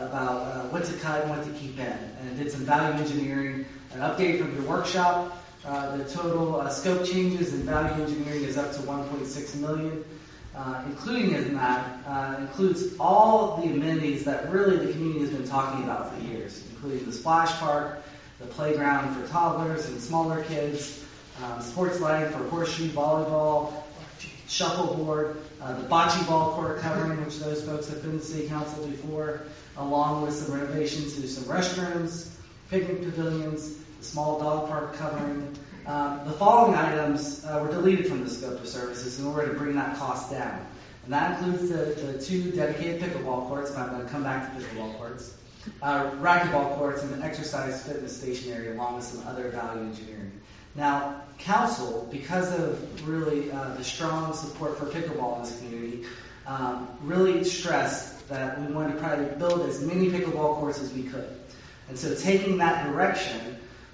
about what to cut and what to keep in, and did some value engineering. An update from your workshop, the total scope changes in value engineering is up to $1.6 million. Including in that, includes all the amenities that really the community has been talking about for years, including the splash park, the playground for toddlers and smaller kids, sports lighting for horseshoe, volleyball, shuffleboard, the bocce ball court covering, which those folks have been to City Council before, along with some renovations to some restrooms, picnic pavilions, the small dog park covering. The following items were deleted from the scope of services in order to bring that cost down. And that includes the two dedicated pickleball courts, and I'm going to come back to pickleball courts, racquetball courts, and an exercise fitness station area, along with some other value engineering. Now, Council, because of really the strong support for pickleball in this community, really stressed that we wanted to try to build as many pickleball courts as we could. And so taking that direction,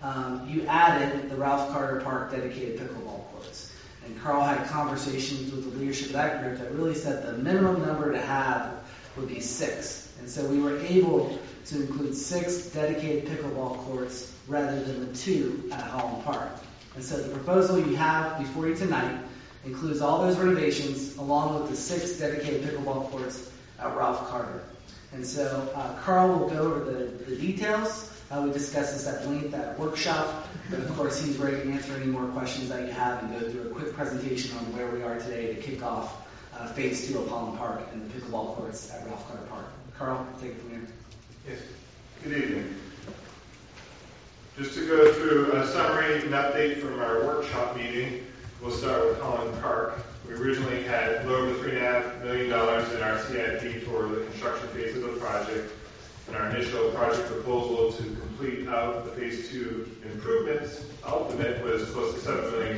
you added the Ralph Carter Park dedicated pickleball courts. And Carl had conversations with the leadership of that group that really said the minimum number to have would be 6. And so we were able to include 6 dedicated pickleball courts rather than the 2 at Holland Park. And so the proposal you have before you tonight includes all those renovations along with the 6 dedicated pickleball courts at Ralph Carter. And so Carl will go over the details. We discussed this at length at workshop, but of course he's ready to answer any more questions that you have and go through a quick presentation on where we are today to kick off Phase 2 of Holland Park and the pickleball courts at Ralph Carter Park. Carl, take it from here. Yes. Good evening. Just to go through a summary and update from our workshop meeting, we'll start with Holland Park. We originally had a little over $3.5 million in our CIP for the construction phase of the project. And our initial project proposal to complete out the Phase 2 improvements, ultimate, was close to $7 million.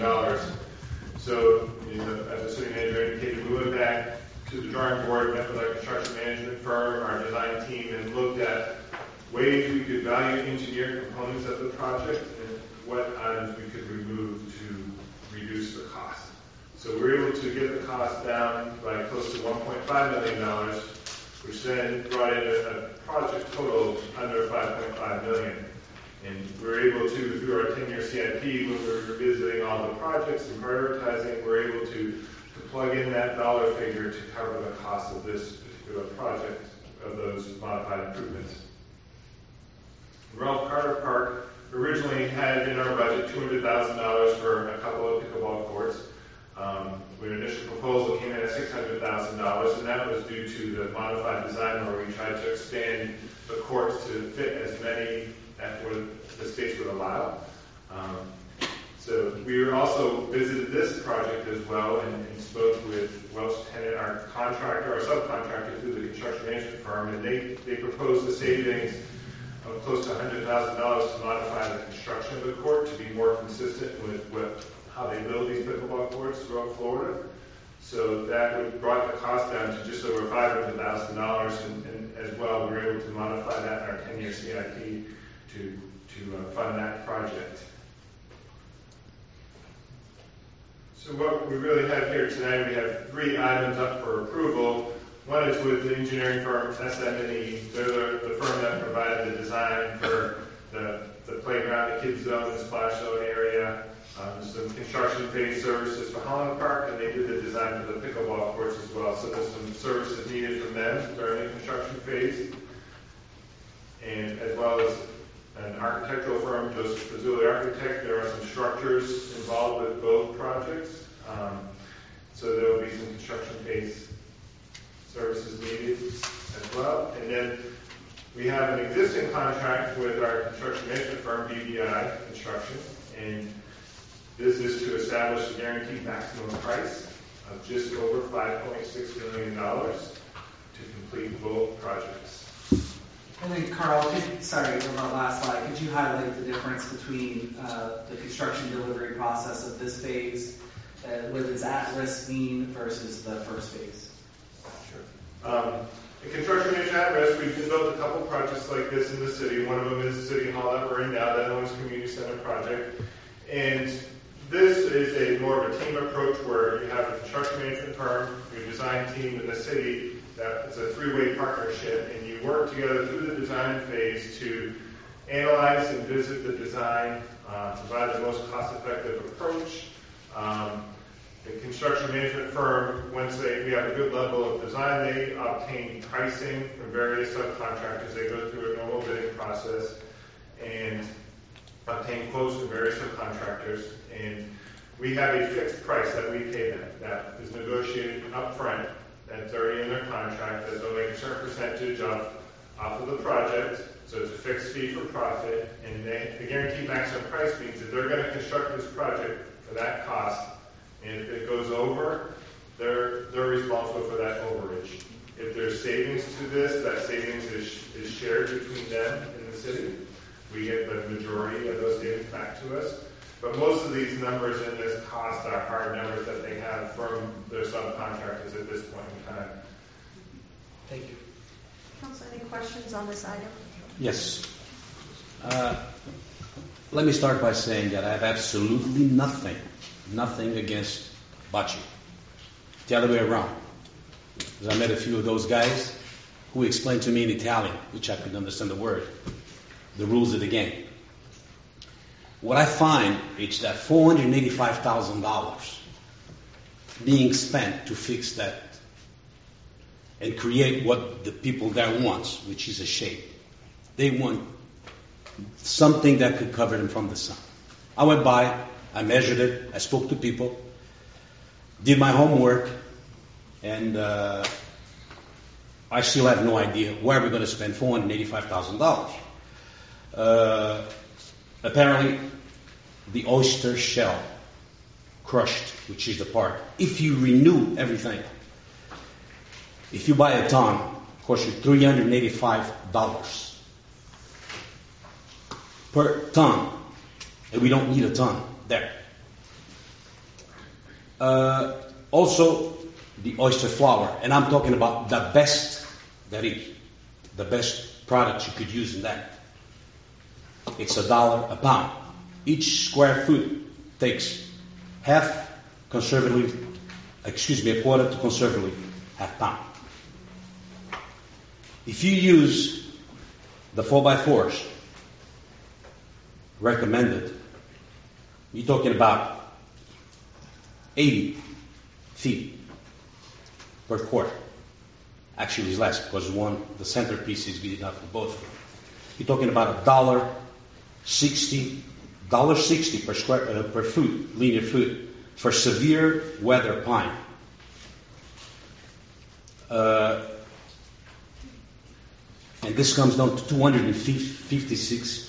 So, as the city manager indicated, we went back to the drawing board, met with our construction management firm, our design team, and looked at ways we could value engineer components of the project and what items we could remove to reduce the cost. So we were able to get the cost down by close to $1.5 million, which then brought in a project total of under $5.5 million. And we were able to, through our 10-year CIP, when we were revisiting all the projects and prioritizing, we were able to plug in that dollar figure to cover the cost of this particular project, of those modified improvements. Ralph Carter Park originally had in our budget $200,000 for a couple of pickleball courts. The initial proposal came in at $600,000, and that was due to the modified design where we tried to expand the courts to fit as many as the space would allow. So we also visited this project as well and spoke with Welch Tennant, our contractor, our subcontractor through the construction management firm, and they proposed the savings of close to $100,000 to modify the construction of the court to be more consistent with how they build these pickleball courts throughout Florida. So that brought the cost down to just over $500,000, and as well, we were able to modify that in our 10-year CIP to fund that project. So what we really have here tonight, we have 3 items up for approval. One is with the engineering firm SM&E. They're the firm that provided the design for the playground, the kids zone, the splash zone area. Some construction phase services for Holland Park, and they did the design for the pickleball courts as well. So there's some services needed from them during the construction phase. And as well as an architectural firm, Joseph Fazuli Architect. There are some structures involved with both projects. So there will be some construction phase services needed as well. And then we have an existing contract with our construction management firm, BBI Construction, and this is to establish a guaranteed maximum price of just over $5.6 million to complete both projects. And then Carl, sorry, on our last slide, could you highlight the difference between the construction delivery process of this phase, what does at-risk mean versus the first phase? Sure. The construction management at risk, we've developed a couple projects like this in the city. One of them is City Hall that we're in now, the other one is Community Center project. And this is more of a team approach where you have a construction management firm, your design team in the city, that it's a 3-way partnership, and you work together through the design phase to analyze and visit the design, provide the most cost-effective approach. The construction management firm, once we have a good level of design, they obtain pricing from various subcontractors. They go through a normal bidding process and obtain quotes from various subcontractors. And we have a fixed price that we pay them that is negotiated up front. That's already in their contract, that they'll make a certain percentage off of the project. So it's a fixed fee for profit. And the guaranteed maximum price means that they're going to construct this project for that cost. And if it goes over, they're responsible for that overage. If there's savings to this, that savings is shared between them and the city. We get the majority of those savings back to us. But most of these numbers in this cost are hard numbers that they have from their subcontractors at this point in time. Thank you. Council, any questions on this item? Yes. Let me start by saying that I have absolutely nothing against bocce. The other way around. Because I met a few of those guys who explained to me in Italian, which I couldn't understand the word, the rules of the game. what I find is that $485,000 being spent to fix that and create what the people there wants, which is a shade. They want something that could cover them from the sun. I went by, I measured it, I spoke to people, did my homework, and I still have no idea where we're going to spend $485,000. Apparently, the oyster shell crushed, which is the part. If you renew everything, if you buy a ton, it costs you $385 per ton, and we don't need a ton there. Also, the oyster flour, and I'm talking about the best that is, the best product you could use in that. It's $1 a pound. Each square foot takes a quarter to conservatively half pound. If you use the 4x4s recommended, you're talking about 80 feet per quart. Actually, it's less because the centerpiece is big enough for both of them. You're talking about $1.60 per foot, linear foot, for severe weather pine. And this comes down to $256.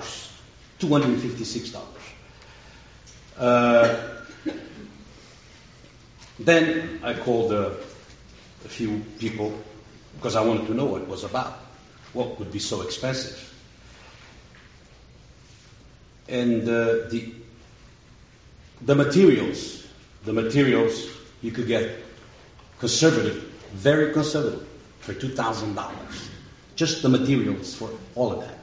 Then I called a few people because I wanted to know what it was about. What would be so expensive? And the materials you could get conservative, very conservative, for $2,000. Just the materials for all of that.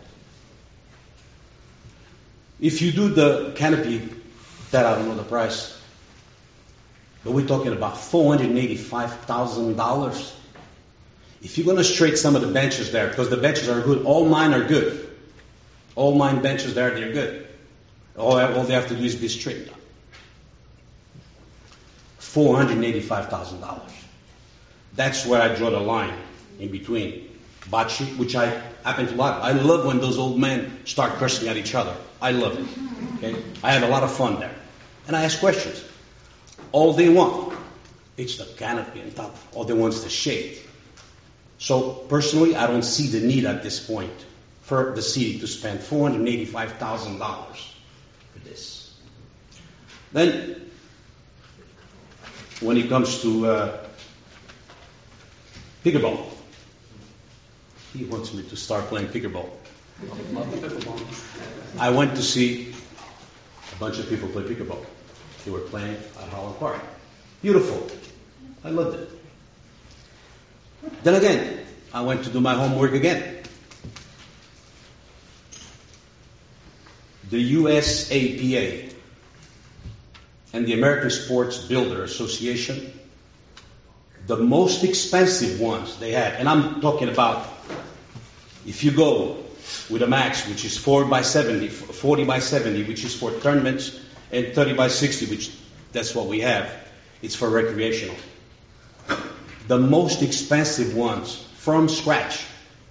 If you do the canopy, that I don't know the price, but we're talking about $485,000. If you're going to straight some of the benches there, because the benches are good, all mine are good. All mine benches there, they're good. All they have to do is be straightened up. $485,000. That's where I draw the line in between bocce, which I happen to like. I love when those old men start cursing at each other. I love it. Okay? I have a lot of fun there. And I ask questions. All they want, it's the canopy on top. All they want is the shade. So personally, I don't see the need at this point for the city to spend $485,000 for this. Then, when it comes to pickleball, he wants me to start playing pickleball. I went to see a bunch of people play pickleball. They were playing at Holland Park. Beautiful. I loved it. Then again, I went to do my homework again. The USAPA and the American Sports Builder Association, the most expensive ones they had, and I'm talking about if you go with a max, which is 40 by 70, which is for tournaments, and 30 by 60, which that's what we have. It's for recreational. The most expensive ones from scratch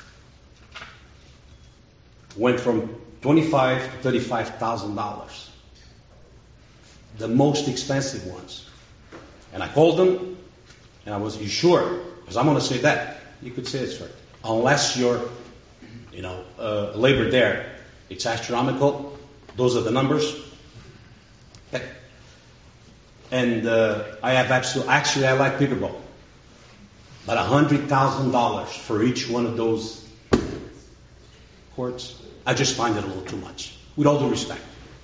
went from $25,000 to $35,000. The most expensive ones. And I called them, and I was, you sure? Because I'm going to say that. You could say it's right. Unless you're, labor there, it's astronomical. Those are the numbers. Okay. And I have actually I like pickleball. But $100,000 for each one of those courts, I just find it a little too much. With all due respect.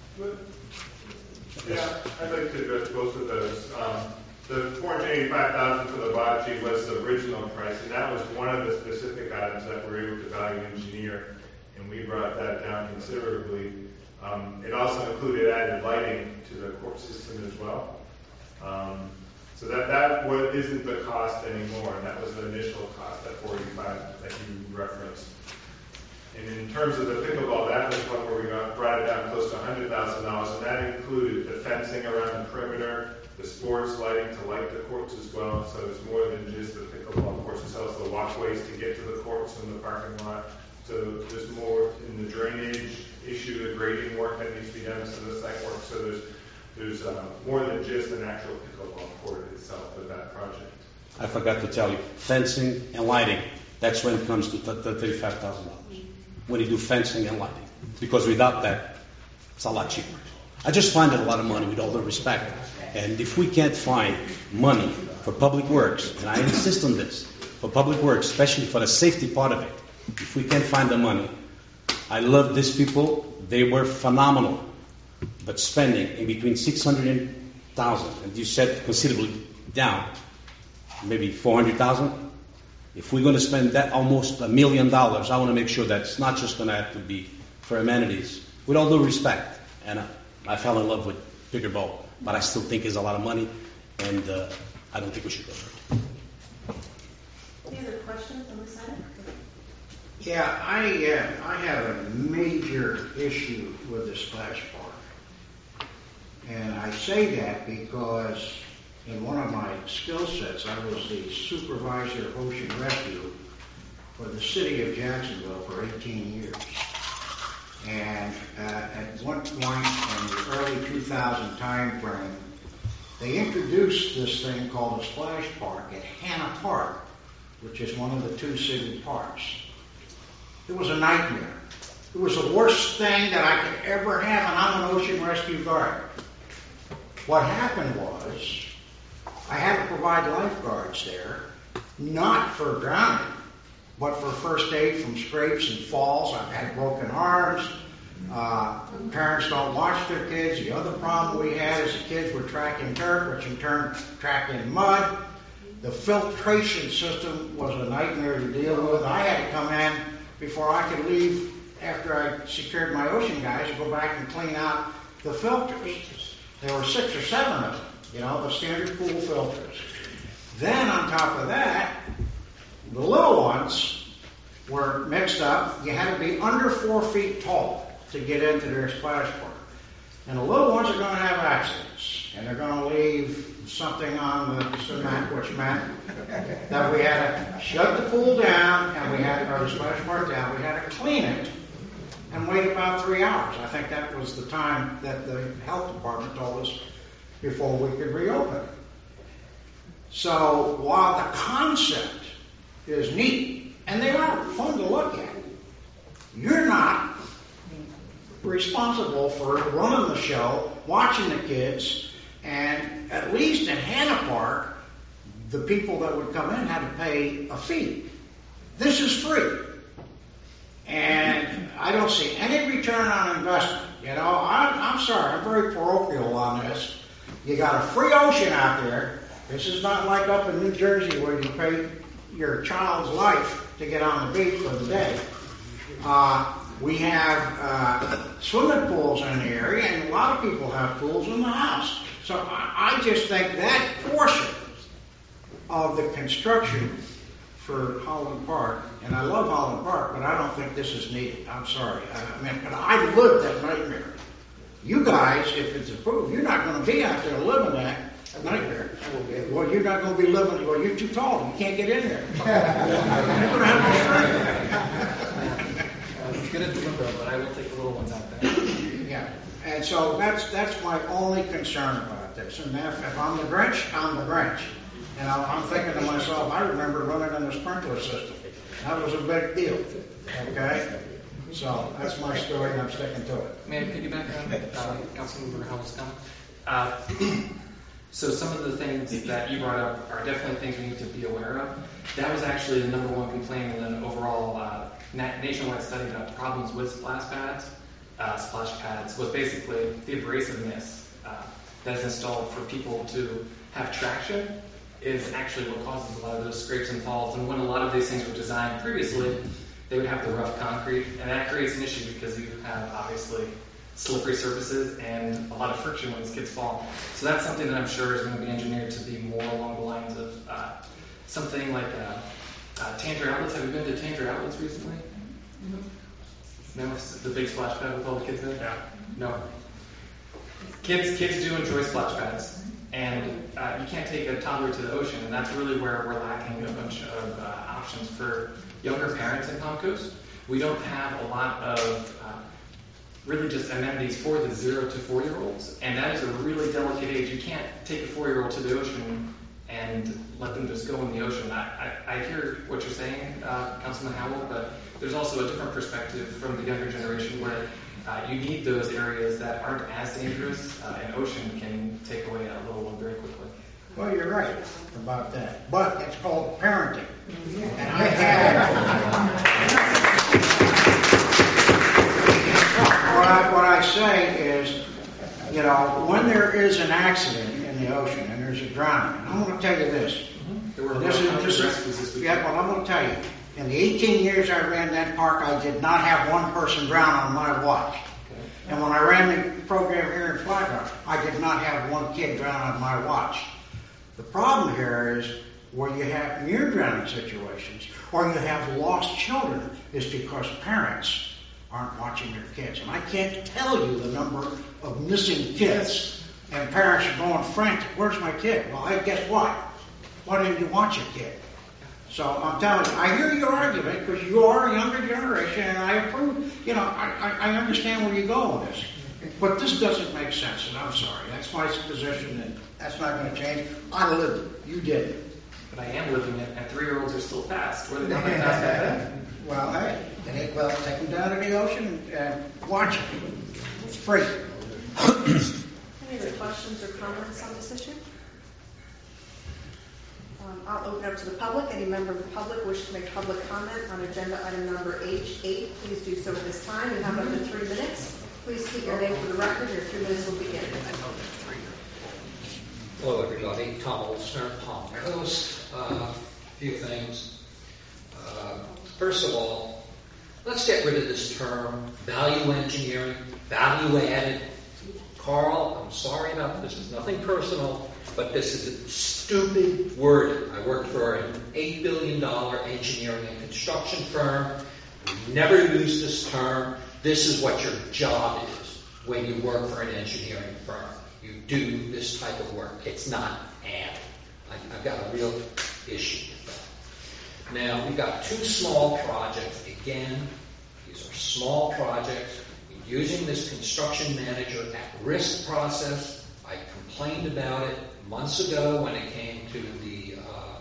Yeah, I'd like to address both of those. The $485,000 for the bocce was the original price, and that was one of the specific items that we're able to value engineer, and we brought that down considerably. It also included added lighting to the court system as well. So that isn't the cost anymore, and that was the initial cost, that $45,000 that you referenced. And in terms of the pickleball, that was one where we brought it down close to $100,000, and that included the fencing around the perimeter, the sports lighting to light the courts as well. So it's more than just the pickleball courts, it's also the walkways to get to the courts and the parking lot. So there's more in the drainage issue, the grading work that needs to be done, so the site work. So there's more than just an actual pickleball court itself with that project. I forgot to tell you, fencing and lighting, that's when it comes to $35,000. When you do fencing and lighting. Because without that, it's a lot cheaper. I just find it a lot of money with all due respect. And if we can't find money for public works, and I insist on this, for public works, especially for the safety part of it, if we can't find the money, I love these people, they were phenomenal. But spending in between $600,000, and you said considerably down, maybe $400,000. If we're going to spend that almost $1 million, I want to make sure that it's not just going to have to be for amenities. With all due respect, and I fell in love with pickleball, but I still think it's a lot of money, and I don't think we should go for it. Any other questions on this item? Yeah, I have a major issue with the splash park. And I say that because in one of my skill sets, I was the supervisor of ocean rescue for the city of Jacksonville for 18 years. And at one point in the early 2000 time frame, they introduced this thing called a splash park at Hanna Park, which is one of the two city parks. It was a nightmare. It was the worst thing that I could ever have, and I'm an ocean rescue guard. What happened was, I had to provide lifeguards there, not for drowning, but for first aid from scrapes and falls. I've had broken arms. Parents don't watch their kids. The other problem we had is the kids were tracking dirt, which in turn tracked in mud. The filtration system was a nightmare to deal with. I had to come in before I could leave after I secured my ocean guys to go back and clean out the filters. There were 6 or 7 of them, the standard pool filters. Then on top of that, the little ones were mixed up. You had to be under 4 feet tall to get into their splash park. And the little ones are going to have accidents, and they're going to leave something on the cement, which meant that we had to shut the pool down, and or the splash park down. We had to clean it and wait about 3 hours. I think that was the time that the health department told us before we could reopen it. So while the concept is neat, and they are fun to look at, you're not responsible for running the show, watching the kids, and at least in Hanna Park, the people that would come in had to pay a fee. This is free. And I don't see any return on investment. I'm sorry, I'm very parochial on this. You got a free ocean out there. This is not like up in New Jersey where you pay your child's life to get on the beach for the day. We have swimming pools in the area, and a lot of people have pools in the house. So I just think that portion of the construction for Holland Park, and I love Holland Park, but I don't think this is needed. I'm sorry. But I lived that nightmare. You guys, if it's approved, you're not going to be out there living that nightmare. Well, you're not going to be living, well, you're too tall. You can't get in there. You're going to have no strength. It's good at the window, but I will take the little ones out there. Yeah. And so that's my only concern about this. And if I'm the Grinch, I'm the Grinch. And I'm thinking to myself, I remember running in the sprinkler system. That was a big deal. Okay? So that's my story, and I'm sticking to it. May I piggyback on Councilmember Howell's comment? So some of the things that you brought up are definitely things we need to be aware of. That was actually the number one complaint in an overall nationwide study about problems with splash pads was basically the abrasiveness that is installed for people to have traction is actually what causes a lot of those scrapes and falls. And when a lot of these things were designed previously, they would have the rough concrete, and that creates an issue because you have obviously slippery surfaces and a lot of friction when these kids fall. So that's something that I'm sure is going to be engineered to be more along the lines of something like Tanger Outlets. Have you been to Tanger Outlets recently? No, it's the big splash pad with all the kids in it? Yeah. No. Kids do enjoy splash pads, and you can't take a toddler to the ocean, and that's really where we're lacking a bunch of options for younger parents in Palm Coast. We don't have a lot of really just amenities for the 0 to 4-year-olds, and that is a really delicate age. You can't take a 4-year-old to the ocean and let them just go in the ocean. I hear what you're saying, Councilman Howell, but there's also a different perspective from the younger generation where you need those areas that aren't as dangerous. An ocean can take away a little one very quickly. Well, you're right about that, but it's called parenting. And I have... What I say is, you know, when there is an accident in the ocean and there's a drowning, and I'm going to tell you this. There were rescues this weekend. Yeah, well, I'm going to tell you. In the 18 years I ran that park, I did not have one person drown on my watch. Okay. And when I ran the program here in Flat Rock, I did not have one kid drown on my watch. The problem here is where you have near drowning situations or you have lost children is because parents aren't watching their kids. And I can't tell you the number of missing kids and parents are going frantic. Where's my kid? Well, guess what? Why didn't you watch your kid? So I'm telling you, I hear your argument because you are a younger generation and I approve, you know, I understand where you're going with this. But this doesn't make sense and I'm sorry. That's my position and that's not going to change. I lived it. You did. But I am living it, and 3-year-olds are still fast. Were they not that fast back then? Well, hey, well, take them down to the ocean and watch it. It's free. Any other questions or comments on this issue? I'll open up to the public. Any member of the public wish to make public comment on agenda item number H8, please do so at this time. You have up to 3 minutes. Please keep your name for the record. Your 3 minutes will begin. Hello, everybody. Tom Olsner, Palm Coast. A few things. First of all, let's get rid of this term, value engineering, value added. Carl, I'm sorry about this. It's nothing personal, but this is a stupid word. I worked for an $8 billion engineering and construction firm. We never use this term. This is what your job is when you work for an engineering firm. You do this type of work. It's not added. I've got a real issue with that. Now, we've got 2 small projects. Again, these are small projects. We're using this construction manager at-risk process. I complained about it months ago when it came to the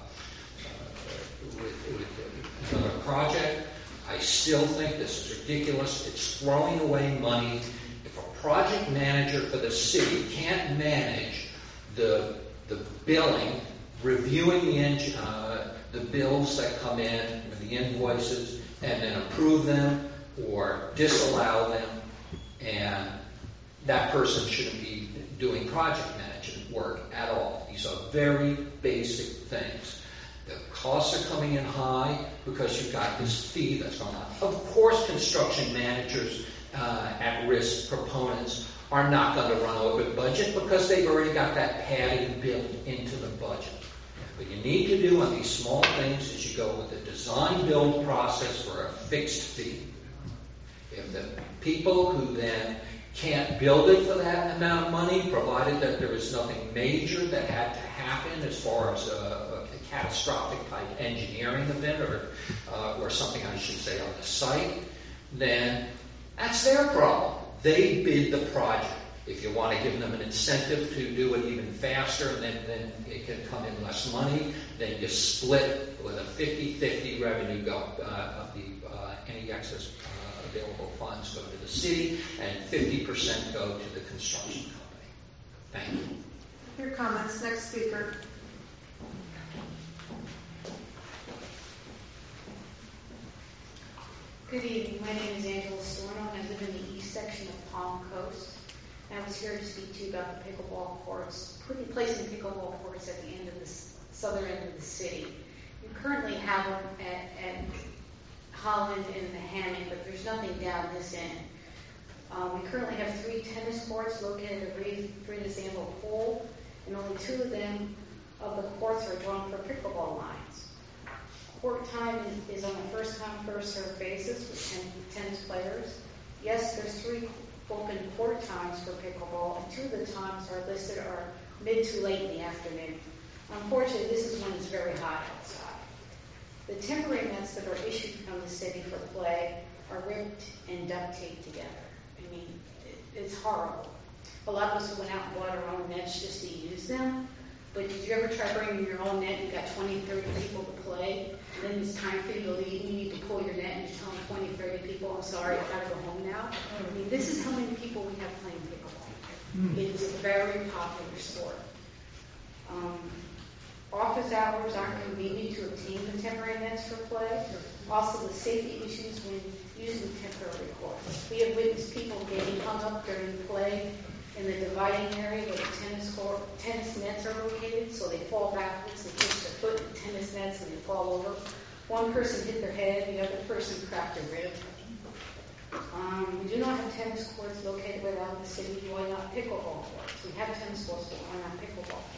with another project. I still think this is ridiculous. It's throwing away money. If a project manager for the city can't manage the billing, reviewing the bills that come in, the invoices, and then approve them or disallow them, and that person shouldn't be doing project management work at all. These are very basic things. The costs are coming in high because you've got this fee that's going on. Of course, construction managers, at-risk proponents, are not going to run over the budget because they've already got that padding built into the budget. What you need to do on these small things is you go with the design-build process for a fixed fee. If the people who then can't build it for that amount of money, provided that there is nothing major that had to happen as far as a catastrophic type engineering event or something I should say on the site, then that's their problem. They bid the project. If you want to give them an incentive to do it even faster, then it can come in less money, then you split with a 50-50 revenue go of any excess available funds go to the city, and 50% go to the construction company. Thank you. Your comments. Next speaker. Good evening. My name is Angela Storno, and I live in the east section of Palm Coast. And I was here to speak to you about the pickleball courts, placing pickleball courts at the end of the southern end of the city. You currently have them at Holland and the Hammond, but there's nothing down this end. We currently have 3 tennis courts located at Rita Sample Pool, and only 2 of them of the courts are drawn for pickleball lines. Court time is on a first-come, first-served basis with tennis players. Yes, there's 3 open court times for pickleball, and 2 of the times are listed are mid to late in the afternoon. Unfortunately, this is when it's very hot outside. The temporary nets that are issued from the city for play are ripped and duct taped together. I mean, it's horrible. A lot of us went out and bought our own nets just to use them. But did you ever try bringing your own net? You've got 20, 30 people to play, and then it's time for you to leave, and you need to pull your net, and you tell them 20, 30 people, I'm sorry, I've got to go home now. I mean, this is how many people we have playing pickleball. It is a very popular sport. Office hours aren't convenient to obtain the temporary nets for play. Also, the safety issues when using temporary courts. We have witnessed people getting hung up during play in the dividing area where the tennis nets are located, so they fall backwards, they push their foot in the tennis nets and they fall over. One person hit their head, the other person cracked a rib. We do not have tennis courts located without the city. Why not pickleball courts? We have tennis courts, but why not pickleball courts?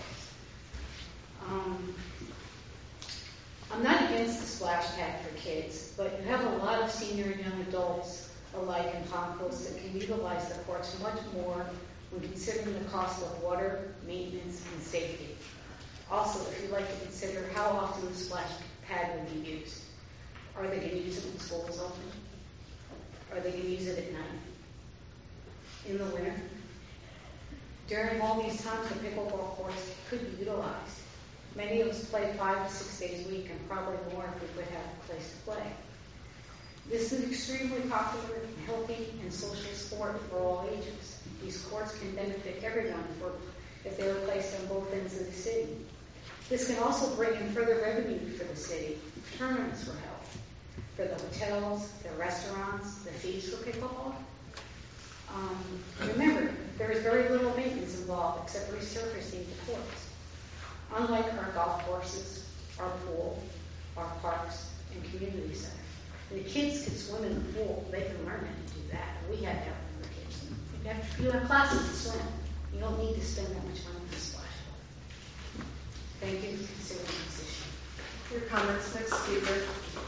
I'm not against the splash pad for kids, but you have a lot of senior and young adults alike in Palm Coast that can utilize the courts much more when considering the cost of water, maintenance, and safety. Also, if you'd like to consider how often the splash pad will be used. Are they going to use it when school is open? Are they going to use it at night? In the winter? During all these times, the pickleball courts could be utilized. Many of us play 5 to 6 days a week, and probably more if we would have a place to play. This is an extremely popular, healthy, and social sport for all ages. These courts can benefit everyone if they are placed on both ends of the city. This can also bring in further revenue for the city. Tournaments were held for the hotels, the restaurants, the fees for pickleball. Remember, there is very little maintenance involved except resurfacing the courts. Unlike our golf courses, our pool, our parks, and community centers. And the kids can swim in the pool. They can learn how to do that. We had that when we were kids. You have classes to swim. You don't need to spend that much money on a splash pad. Thank you for considering this issue. Your comments, next speaker.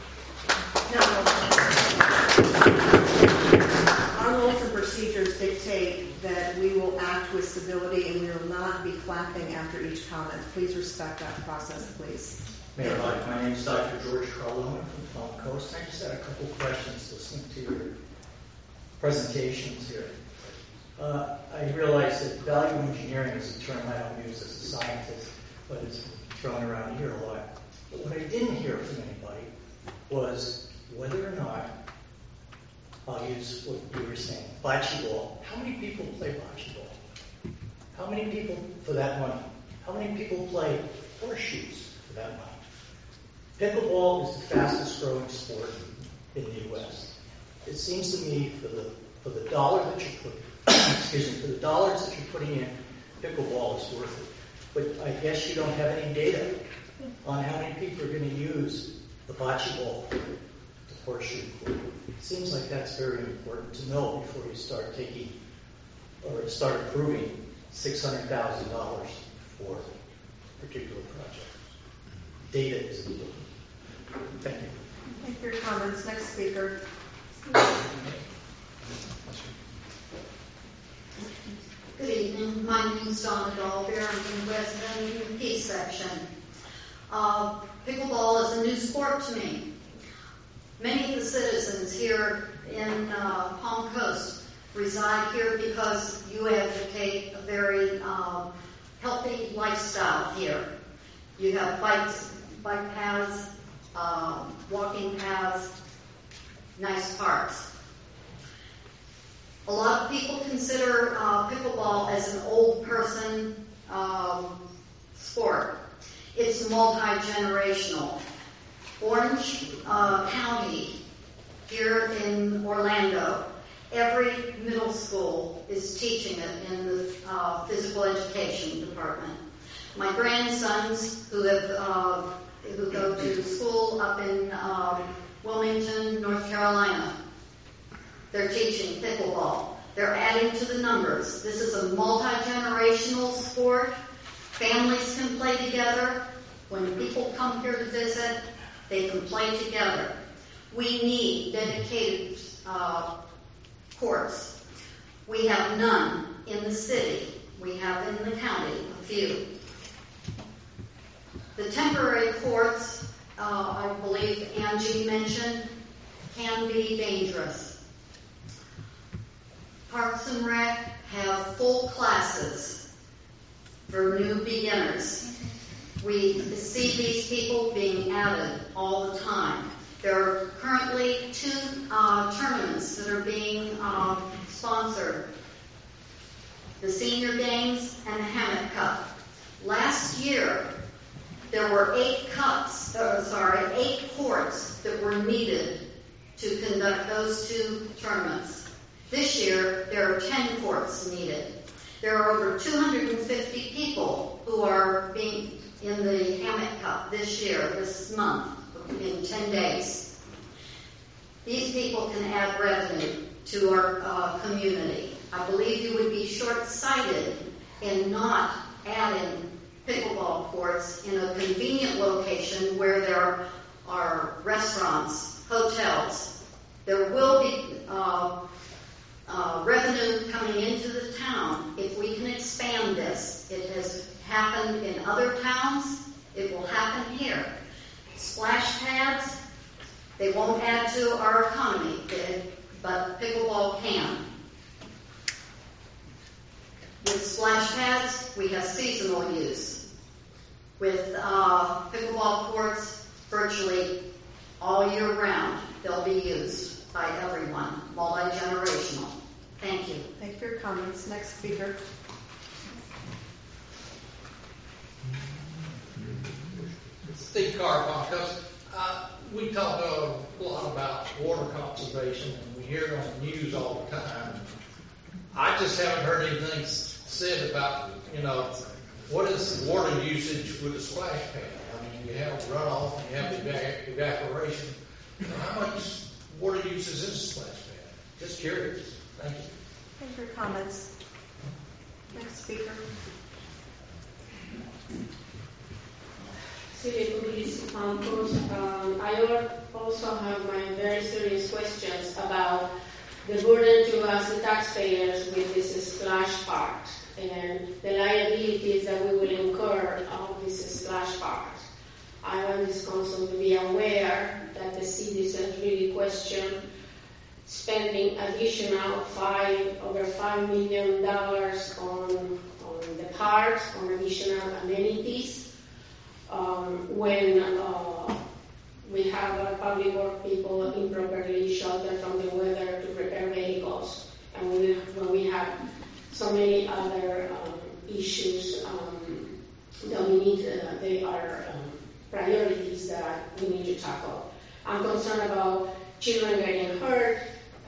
Our rules and procedures dictate that we will act with civility and we will not be clapping after each comment. Please respect that process, please. Mayor, my name is Dr. George Carlone from Palm Coast. I just had a couple questions listening to your presentations here. I realize that value engineering is a term I don't use as a scientist, but it's thrown around here a lot. But what I didn't hear from anybody was whether or not, I'll use what you were saying, bocce ball. How many people play bocce ball? How many people for that money? How many people play horseshoes for that money? Pickleball is the fastest growing sport in the U.S. It seems to me for the dollar that you put, for the dollars that you're putting in, pickleball is worth it. But I guess you don't have any data on how many people are going to use the bocce ball court, the horseshoe court. It seems like that's very important to know before you start taking or start approving $600,000 for a particular project. Data is important. Thank you. Thank you for your comments. Next speaker. Good evening. My name is Donna Dahlbeer. I'm a resident in the Peace section. Pickleball is a new sport to me. Many of the citizens here in Palm Coast reside here because you advocate a very healthy lifestyle here. You have bike paths, walking paths, nice parks. A lot of people consider pickleball as an old person sport. It's multi-generational. Orange County, here in Orlando, every middle school is teaching it in the physical education department. My grandsons who go to school up in Wilmington, North Carolina, they're teaching pickleball. They're adding to the numbers. This is a multi-generational sport. Families can play together. When people come here to visit, they can play together. We need dedicated courts. We have none in the city. We have in the county a few. The temporary courts, I believe Angie mentioned, can be dangerous. Parks and Rec have full classes for new beginners. We see these people being added all the time. There are currently 2 tournaments that are being sponsored. The Senior Games and the Hammock Cup. Last year, there were 8 courts that were needed to conduct those 2 tournaments. This year, there are 10 courts needed. There are over 250 people who are being in the Hammock Cup this month, in 10 days. These people can add revenue to our community. I believe you would be short-sighted in not adding pickleball courts in a convenient location where there are restaurants, hotels. There will be revenue coming into the town if we can expand this. It has happened in other towns. It will happen here. Splash pads, they won't add to our economy, but pickleball can. With splash pads, we have seasonal use. With pickleball courts, virtually all year round, they'll be used by everyone, multi-generational. Thank you. Thank you for your comments. Next speaker. Steve Carr, Palm Coast. We talk a lot about water conservation, and we hear it on the news all the time. I just haven't heard anything said about, what is water usage with a splash pad? I mean, you have runoff and you have evaporation. How much water use is in a splash pad? Just curious. Thank you. Thank you for your comments. Next speaker. City Police Palm Coast. I also have my very serious questions about the burden to us, the taxpayers, with this splash park and the liabilities that we will incur of this splash park. I want this council to be aware that the city has really questioned spending additional over $5 million on the parks, on additional amenities. When we have our public work people improperly sheltered from the weather to repair vehicles, and when we have so many other issues that we need, they are priorities that we need to tackle. I'm concerned about children getting hurt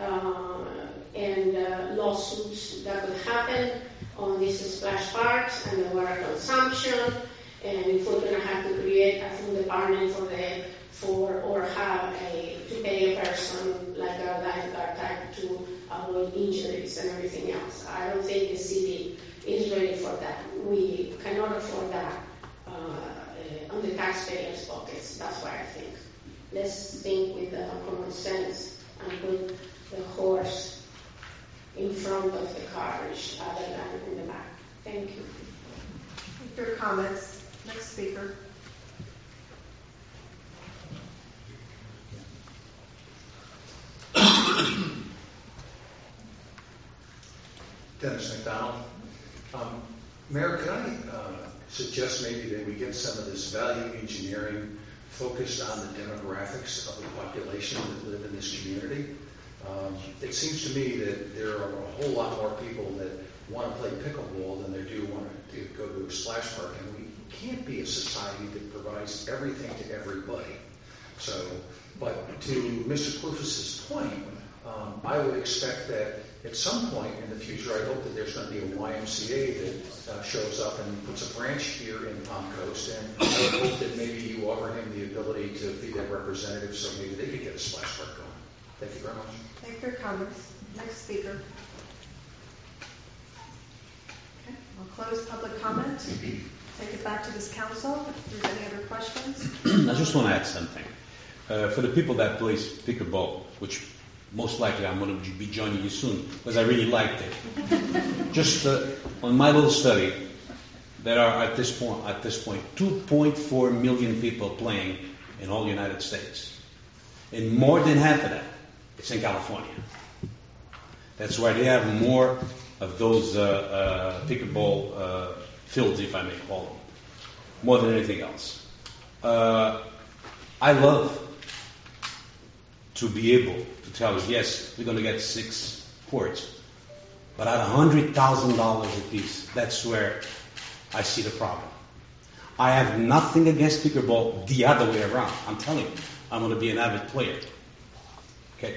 and lawsuits that could happen on these splash parks and the water consumption. And if we're going to have to create a full department or have to pay a person like a lifeguard type to avoid injuries and everything else. I don't think the city is ready for that. We cannot afford that on the taxpayers' pockets. That's what I think. Let's think with common sense and put the horse in front of the carriage other than in the back. Thank you. Thank you for your comments. Next speaker. Dennis McDonald. Mayor, can I suggest maybe that we get some of this value engineering focused on the demographics of the population that live in this community? It seems to me that there are a whole lot more people that want to play pickleball than there do want to go to a splash park, and we can't be a society that provides everything to everybody. So, but to Mr. Kloufus's point, I would expect that at some point in the future, I hope that there's going to be a YMCA that shows up and puts a branch here in Palm Coast, and I would hope that maybe you offer him the ability to be their representative so maybe they could get a splash park going. Thank you very much. Thank you for your comments. Next speaker. Okay, I'll close public comment. Take it back to this council. If there's any other questions. I just want to add something. For the people that play pickleball, which most likely I'm going to be joining you soon because I really liked it. Just on my little study, there are at this point 2.4 million people playing in all the United States, and more than half of that, it's in California. That's why they have more of those pickleball fields, if I may call them, more than anything else. I love to be able to tell you, yes, we're going to get 6 courts, but at $100,000 a piece, that's where I see the problem. I have nothing against pickleball the other way around. I'm telling you, I'm going to be an avid player. Okay.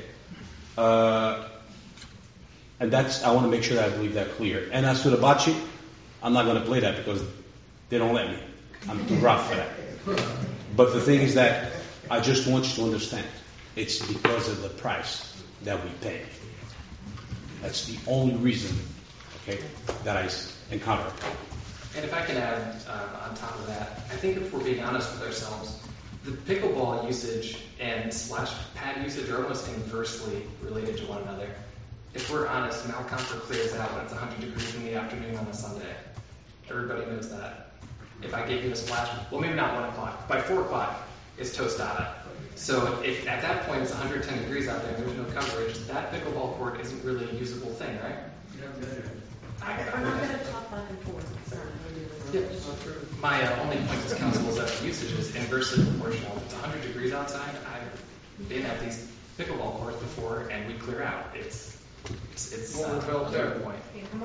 And I want to make sure that I leave that clear. And as for the bocce, I'm not going to play that because they don't let me. I'm too rough for that. But the thing is that I just want you to understand, it's because of the price that we pay. That's the only reason, okay, that I encounter. And if I can add on top of that, I think if we're being honest with ourselves, the pickleball usage and splash pad usage are almost inversely related to one another. If we're honest, Malcomfort clears out when it's 100 degrees in the afternoon on a Sunday. Everybody knows that. If I gave you a splash, well, maybe not 1 o'clock. By 4 o'clock, it's tostada. So if at that point it's 110 degrees out there and there's no coverage, that pickleball court isn't really a usable thing, right? We're not going to talk back and forth. My only point as counsel is that the usage is inversely proportional. If it's 100 degrees outside, I've been at these pickleball courts before, and we clear out. It's a point.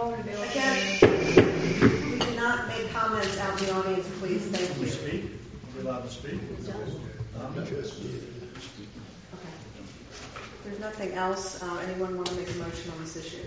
Again, we cannot make comments out in the audience, please. Thank you. Speak? Are we allowed to speak? Okay. There's nothing else. Anyone want to make a motion on this issue?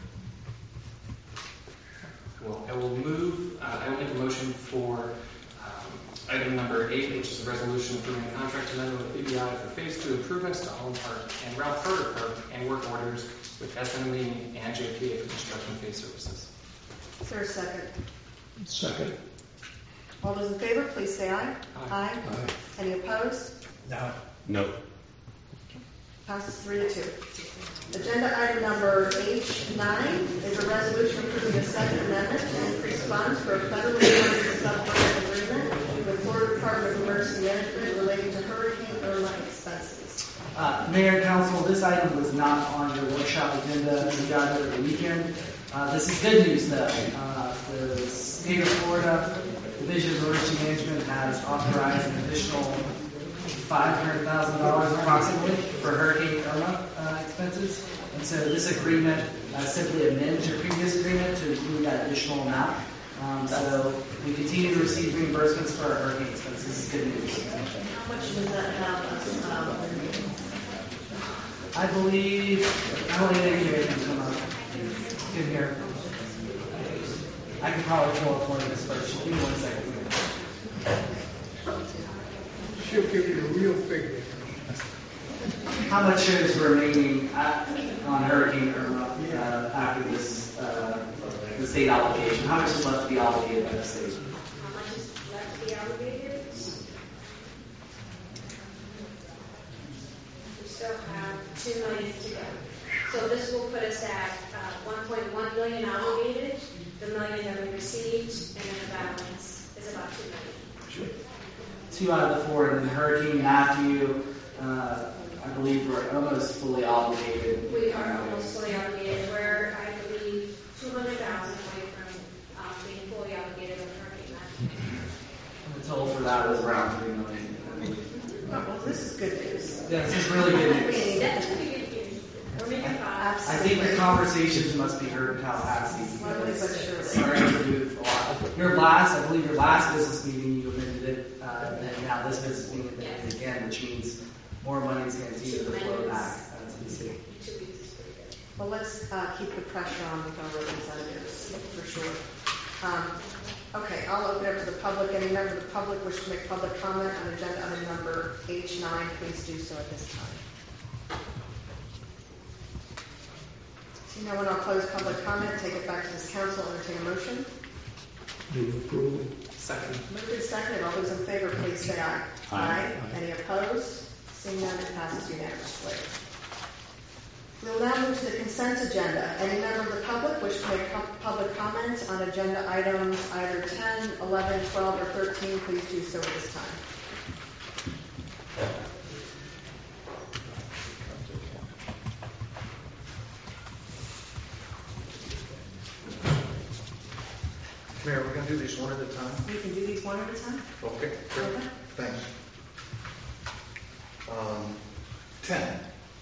Well, I will make a motion for item number 8, which is a resolution approving a contract amendment with BBI for Phase 2 improvements to Holland Park and Ralph Carter Park and work orders with SME and JPA for construction phase services. Is there a second? Second. All those in favor, please say aye. Aye. Any opposed? No. Passes 3-2. Agenda item number H9 is a resolution approving a second amendment to increase funds for a federally funded sub-grant agreement with Florida Department of Emergency Management relating to Hurricane Irma expenses. Mayor and Council, this item was not on your workshop agenda. We got it over the weekend. This is good news, though. The state of Florida Division of Emergency Management has authorized an additional $500,000 approximately for Hurricane Irma expenses. And so this agreement simply amends your previous agreement to include that additional amount. So we continue to receive reimbursements for our hurricane expenses. This is good news. How much does that have us? I believe they can come up in here. I can probably pull up one of this first. Give me 1 second. She'll give you a real figure. How much is remaining on Hurricane Irma after this the state obligation? How much is left to be obligated by the state? How much is left to be obligated? We still have $2 million to go. So this will put us at $1.1 billion obligated, the $1 million that we received, and then the balance is about $2 million. 2 out of the 4, and then Hurricane Matthew, I believe we're almost fully obligated. We are almost fully obligated. We're, I believe, $200,000 away from being fully obligated on Hurricane Matthew. And the total for that was around $3 million. Well, this is good news. Yeah, this is really good news. That's pretty good news. We're making progress. I think the conversations must be heard in Tallahassee. Sorry to do a lot. I believe your last business meeting you amended it, and now this business meeting amended again, which means more money is going to continue to flow back to the city. Well, let's keep the pressure on with our representatives, for sure. Okay, I'll open it up to the public. Any member of the public wish to make public comment on agenda item number H9, please do so at this time. See no one, I'll close public comment, take it back to this council, entertain a motion. Move approval. Second. Moved and seconded. All those in favor, please say aye. Aye. Any opposed? Seeing none, it passes unanimously. We'll now move to the consent agenda. Any member of the public wish to make public comment on agenda items either 10, 11, 12, or 13, please do so at this time. Mayor, we're going to do these one at a time? We can do these one at a time? Okay, great. Okay. Thanks. 10.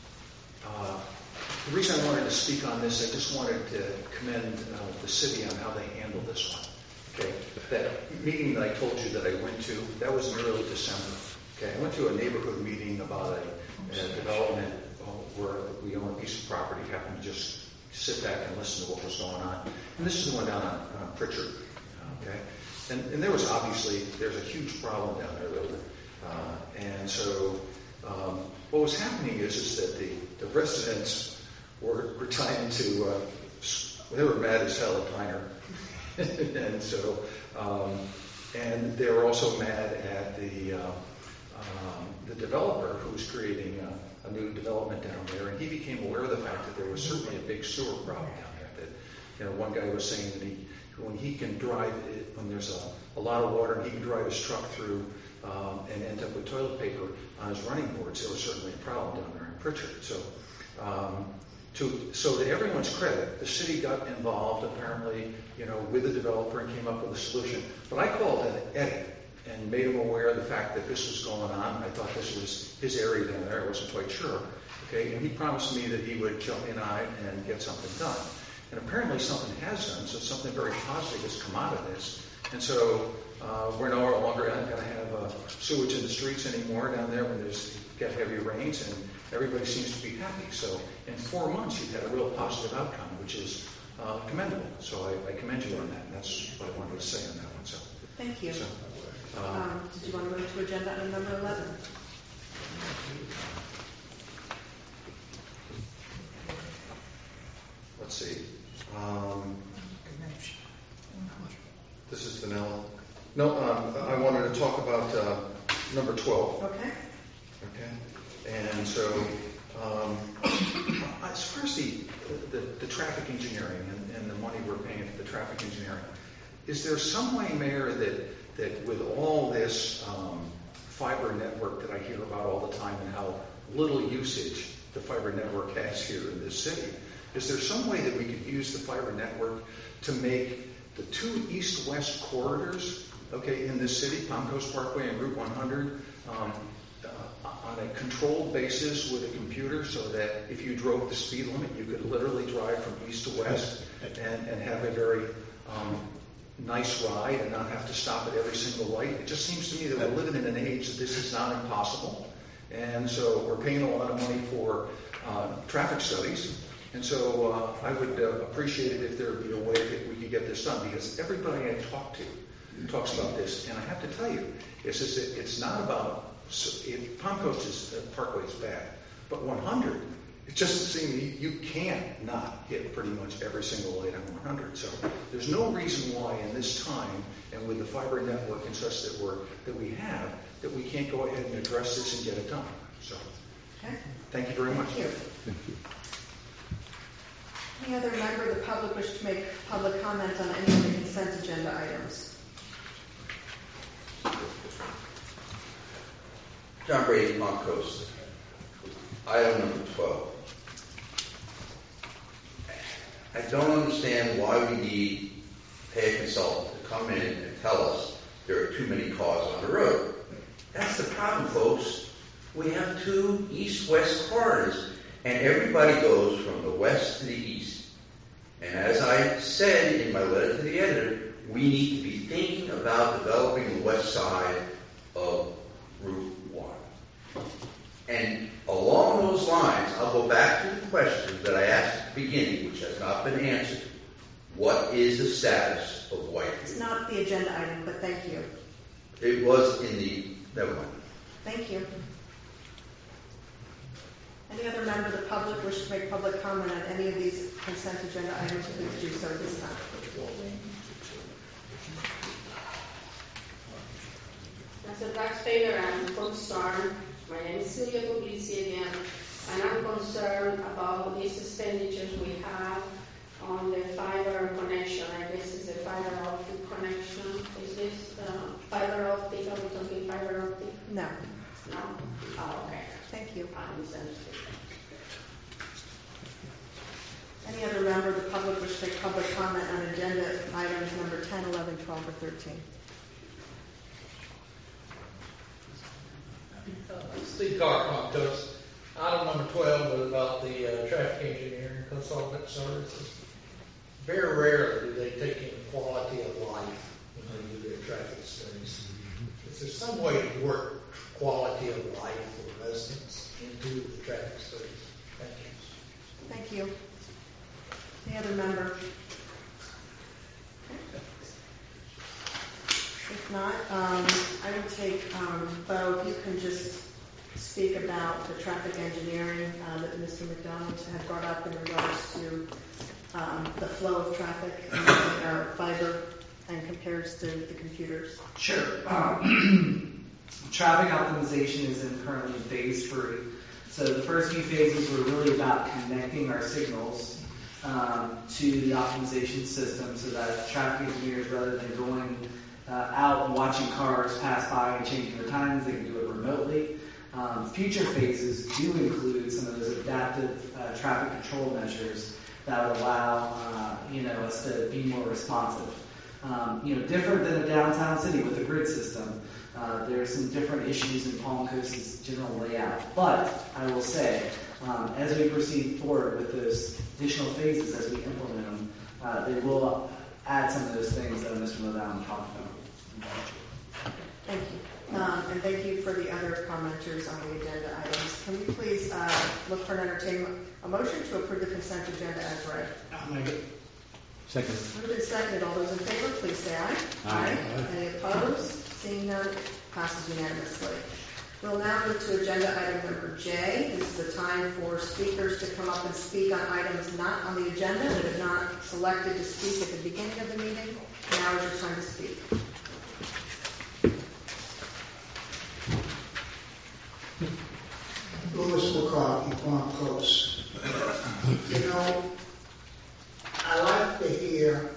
The reason I wanted to speak on this, I just wanted to commend the city on how they handled this one. Okay, that meeting that I told you that I went to, that was in early December. Okay, I went to a neighborhood meeting about a development where we own a piece of property, happened to just sit back and listen to what was going on. And this is the one down on Pritchard. Okay, and there was obviously, there's a huge problem down there, really. And so what was happening is that the residents were trying to, they were mad as hell at Piner. And so, and they were also mad at the developer who was creating a new development down there, and he became aware of the fact that there was certainly a big sewer problem down there. That, one guy was saying that when he can drive it, when there's a lot of water, and he can drive his truck through and end up with toilet paper on his running boards, there was certainly a problem down there in Pritchard. So to everyone's credit, the city got involved apparently, with the developer and came up with a solution. But I called Eddie and made him aware of the fact that this was going on. I thought this was his area down there. I wasn't quite sure. Okay, and he promised me that he would jump in on it and get something done. And apparently something has done, so something very positive has come out of this. And so we're no longer going to have sewage in the streets anymore down there when get heavy rains, and everybody seems to be happy. So in 4 months, you've had a real positive outcome, which is commendable. So I commend you on that, and that's what I wanted to say on that one. So thank you. So, did you want to move to agenda item number 11? Let's see. This is vanilla. No, I wanted to talk about number 12. Okay. Okay. And so, as far as the traffic engineering and the money we're paying for the traffic engineering, is there some way, Mayor, that with all this fiber network that I hear about all the time and how little usage the fiber network has here in this city, is there some way that we could use the fiber network to make the two east-west corridors, okay, in this city, Palm Coast Parkway and Route 100, on a controlled basis with a computer, so that if you drove the speed limit, you could literally drive from east to west and have a very nice ride and not have to stop at every single light? It just seems to me that we're living in an age that this is not impossible. And so we're paying a lot of money for traffic studies. And so I would appreciate it if there would be a way that we could get this done, because everybody I talk to talks about this. And I have to tell you, it's not about, Palm Coast Parkway is bad, but 100, it just seems you can't not hit pretty much every single light on 100. So there's no reason why in this time and with the fiber network and such that we have, that we can't go ahead and address this and get it done. So thank you very much. Thank you. Any other member of the public wish to make public comment on any of the consent agenda items? John Brady, Palm Coast. Item number 12. I don't understand why we need to pay a consultant to come in and tell us there are too many cars on the road. That's the problem, folks. We have two east-west corridors, and everybody goes from the west to the east. And as I said in my letter to the editor, we need to be thinking about developing the west side of Route 1. And along those lines, I'll go back to the question that I asked at the beginning, which has not been answered. What is the status of Whitefield? It's not the agenda item, but thank you. It was in the, never mind. Thank you. Any other member of the public wish to make public comment on any of these consent agenda items, please do so at this time. As a taxpayer, I'm from Star. My name is Celia Puglisi again. And I'm concerned about these expenditures we have on the fiber connection. I guess it's a fiber optic connection. Is this fiber optic? Are we talking fiber optic? No. No? Oh, okay. Thank you. I understand. Any other member of the public wish to take public comment on agenda items number 10, 11, 12, or 13? Steve Carr, Coast. Item number 12 was about the traffic engineering consultant services. Very rarely do they take in quality of life when they do their traffic studies. Is there some way to work quality of life for residents into the traffic studies? Thank you. Thank you. Any other member? If not, I will take, Bo, if you can just speak about the traffic engineering that Mr. McDonald had brought up in regards to the flow of traffic using our fiber and compares to the computers. Sure. Traffic optimization is currently in phase 3. So the first few phases were really about connecting our signals to the optimization system so that traffic engineers, rather than going out and watching cars pass by and changing their times, they can do it remotely. Future phases do include some of those adaptive traffic control measures that would allow us to be more responsive. Different than a downtown city with a grid system, there are some different issues in Palm Coast's general layout. But I will say, as we proceed forward with those additional phases, as we implement them, they will add some of those things that Mr. Lodown talked about. Thank you. And thank you for the other commenters on the agenda items. Can we please look for an entertainment, a motion to approve the consent agenda as read? I'll make it. Second. Moved and seconded. All those in favor, please say aye. Aye. Any opposed? Seeing none, passes unanimously. We'll now move to agenda item number J. This is the time for speakers to come up and speak on items not on the agenda that have not selected to speak at the beginning of the meeting. Now is your time to speak. Louis McCarthy, Palm Coast. I like to hear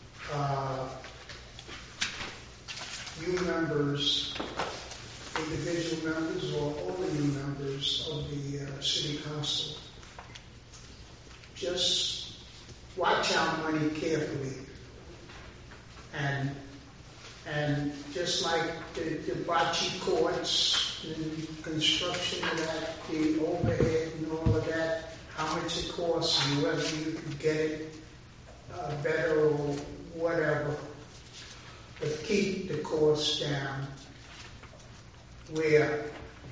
you members, individual members, or all of you members of the City Council, just watch our money carefully. And just like the bocce courts and construction of that, the overhead and all of that, how much it costs and whether you can get it better or whatever, but keep the costs down. Where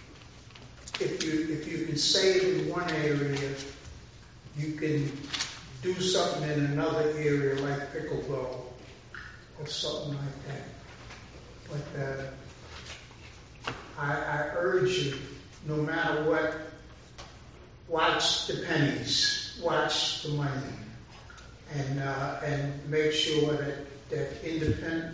if you can save in one area, you can do something in another area like pickleball or something like that. But I urge you, no matter what, watch the pennies, watch the money, and make sure that independent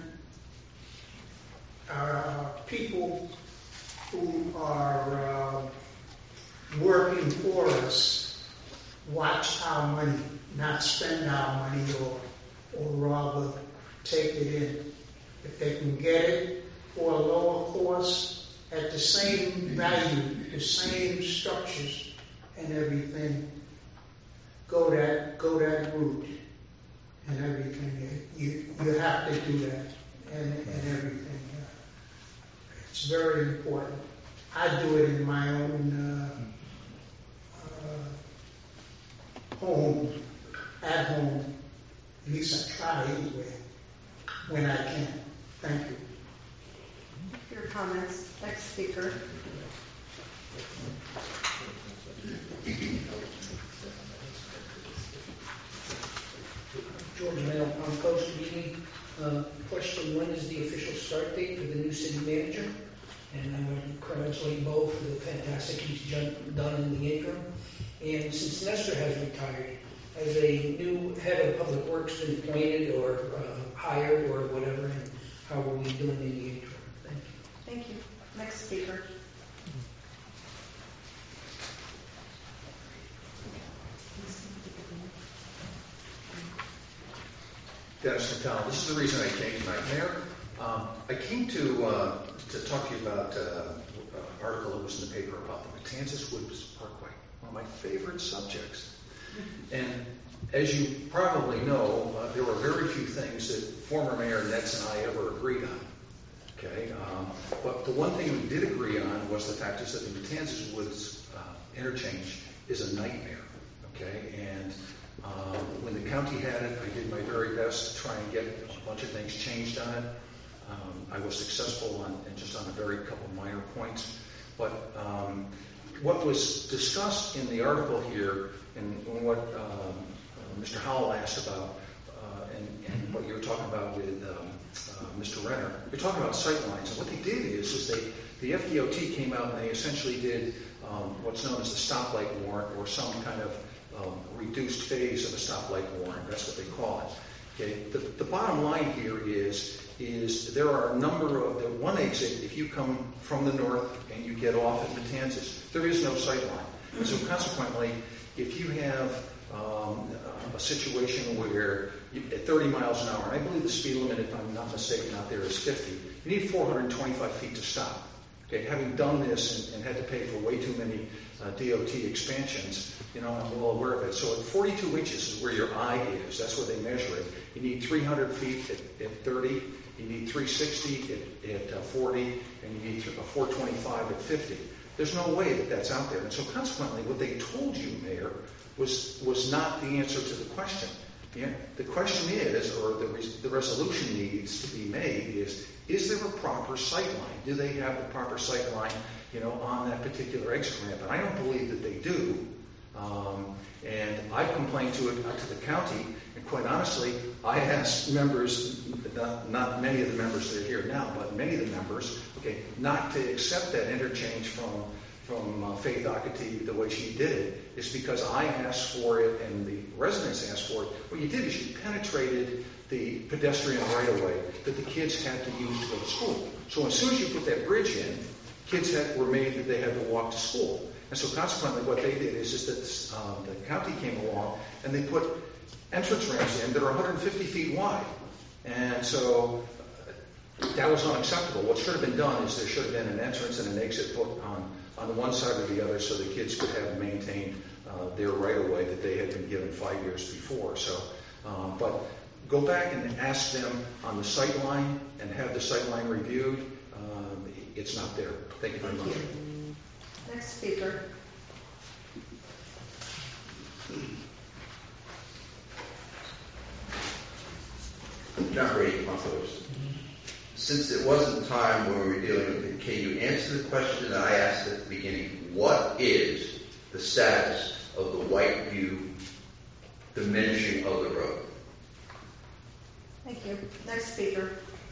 people who are working for us watch our money, not spend our money, or rather take it in. If they can get it for a lower cost at the same value, the same structures and everything, go that route and everything. You have to do that and everything. It's very important. I do it in my own home, at home. At least I try anyway, when I can. Thank you. Your comments. Next speaker. George Mail, Palm Coast, good evening. Question, when is the official start date for the new city manager? And I want to congratulate Bo for the fantastic he's done in the interim. And since Nestor has retired, has a new head of public works been appointed or hired or whatever, and how are we doing in the interim? Thank you. Thank you. Next speaker. Dennis McDonald. This is the reason I came tonight. Mayor, I came to talk to you about an article that was in the paper about the Matanzas Woods Parkway, one of my favorite subjects. And as you probably know, there were very few things that former Mayor Netz and I ever agreed on. Okay, but the one thing we did agree on was the fact is that the Matanzas Woods interchange is a nightmare. Okay, and when the county had it, I did my very best to try and get a bunch of things changed on it. I was successful on just on a very couple minor points. But what was discussed in the article here, and what Mr. Howell asked about, and what you were talking about with Mr. Renner, you're talking about sight lines. And what they did is the FDOT came out and they essentially did what's known as the stoplight warrant, or some kind of reduced phase of a stoplight warrant. That's what they call it. Okay. The bottom line here is there are a number of the one exit. If you come from the north and you get off at Matanzas, there is no sight line. And so consequently, if you have a situation where at 30 miles an hour, and I believe the speed limit, if I'm not mistaken, out there is 50, you need 425 feet to stop. Okay, having done this and had to pay for way too many DOT expansions, I'm well aware of it. So at 42 inches is where your eye is. That's where they measure it. You need 300 feet at 30. You need 360 at 40, and you need 425 at 50. There's no way that that's out there. And so consequently, what they told you, Mayor, was not the answer to the question. Yeah, the question is, or the resolution needs to be made is there a proper sight line? Do they have the proper sight line, on that particular exit ramp? And I don't believe that they do. And I've complained to the county, and quite honestly, I asked members, not many of the members that are here now, but many of the members, not to accept that interchange from Faith Doherty the way she did it, is because I asked for it and the residents asked for it. What you did is you penetrated the pedestrian right-of-way that the kids had to use to go to school. So as soon as you put that bridge in, kids were made that they had to walk to school. And so consequently what they did is that the county came along and they put entrance ramps in that are 150 feet wide. And so that was unacceptable. What should have been done is there should have been an entrance and an exit put on the one side or the other so the kids could have maintained their right-of-way that they had been given 5 years before. So, but go back and ask them on the sight line and have the sight line reviewed. It's not there. Thank you very much. Next speaker. John Brady, Montrose. Since it wasn't time when we were dealing with it, can you answer the question that I asked at the beginning? What is the status of the Whiteview diminishing of the road? Thank you. Next speaker.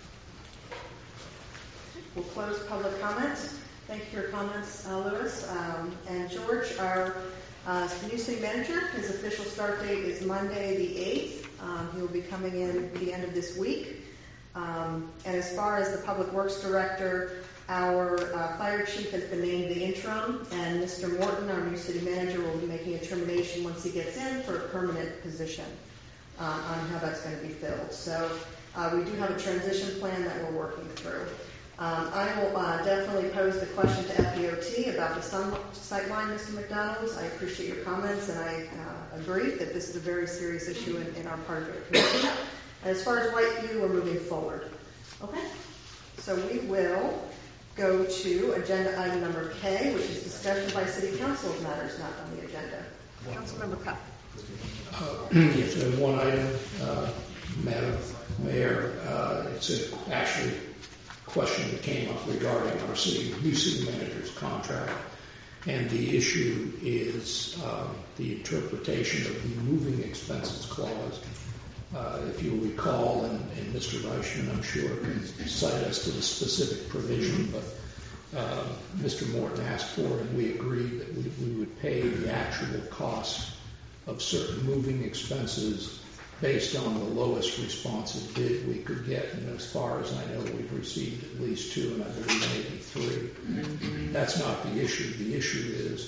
We'll close public comments. Thank you for your comments, Louis. And George, our new city manager, his official start date is Monday the 8th. He will be coming in at the end of this week. And as far as the Public Works Director, our fire chief has been named the interim, and Mr. Morton, our new city manager, will be making a determination once he gets in for a permanent position on how that's going to be filled. So we do have a transition plan that we're working through. I will definitely pose the question to FDOT about the sight line, Mr. McDonald. I appreciate your comments, and I agree that this is a very serious issue in our part of the community. As far as Whiteview, we're moving forward. Okay? So we will go to agenda item number K, which is discussion by City Council of matters not on the agenda. Councilmember Cupp. Yes, one item, Madam Mayor. It's actually a question that came up regarding our new city manager's contract. And the issue is the interpretation of the moving expenses clause. If you'll recall, and Mr. Reichman, I'm sure, can cite us to the specific provision, but Mr. Morton asked for it, and we agreed that we would pay the actual cost of certain moving expenses based on the lowest responsive bid we could get. And as far as I know, we've received at least 2, and I believe maybe 3. That's not the issue. The issue is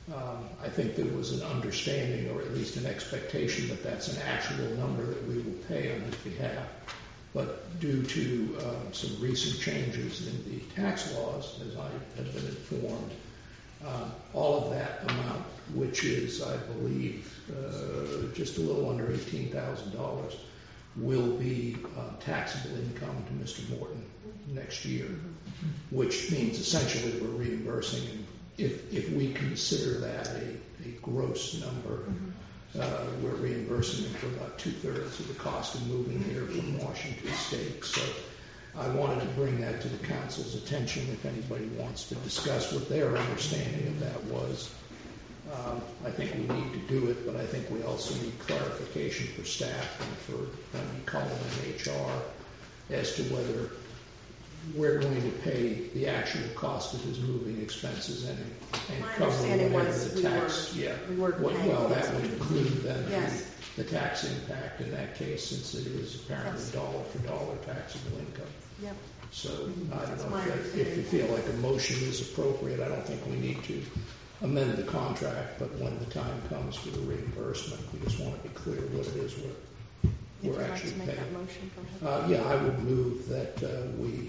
I think there was an understanding, or at least an expectation, that that's an actual number that we will pay on his behalf. But due to some recent changes in the tax laws, as I have been informed, all of that amount, which is, I believe, just a little under $18,000, will be taxable income to Mr. Morton next year, which means essentially we're reimbursing him. If we consider that a gross number, we're reimbursing him for about 2/3 of the cost of moving here from Washington State. So I wanted to bring that to the council's attention if anybody wants to discuss what their understanding of that was. I think we need to do it, but I think we also need clarification for staff and for when we call them in HR as to whether we're going to pay the actual cost of his moving expenses and cover whatever the tax. Well, that would include then the tax impact in that case, since it is apparently dollar for dollar taxable income. Yep. So I don't know if you feel like a motion is appropriate. I don't think we need to amend the contract, but when the time comes for the reimbursement, we just want to be clear what it is we're actually paying. Yeah, I would move that we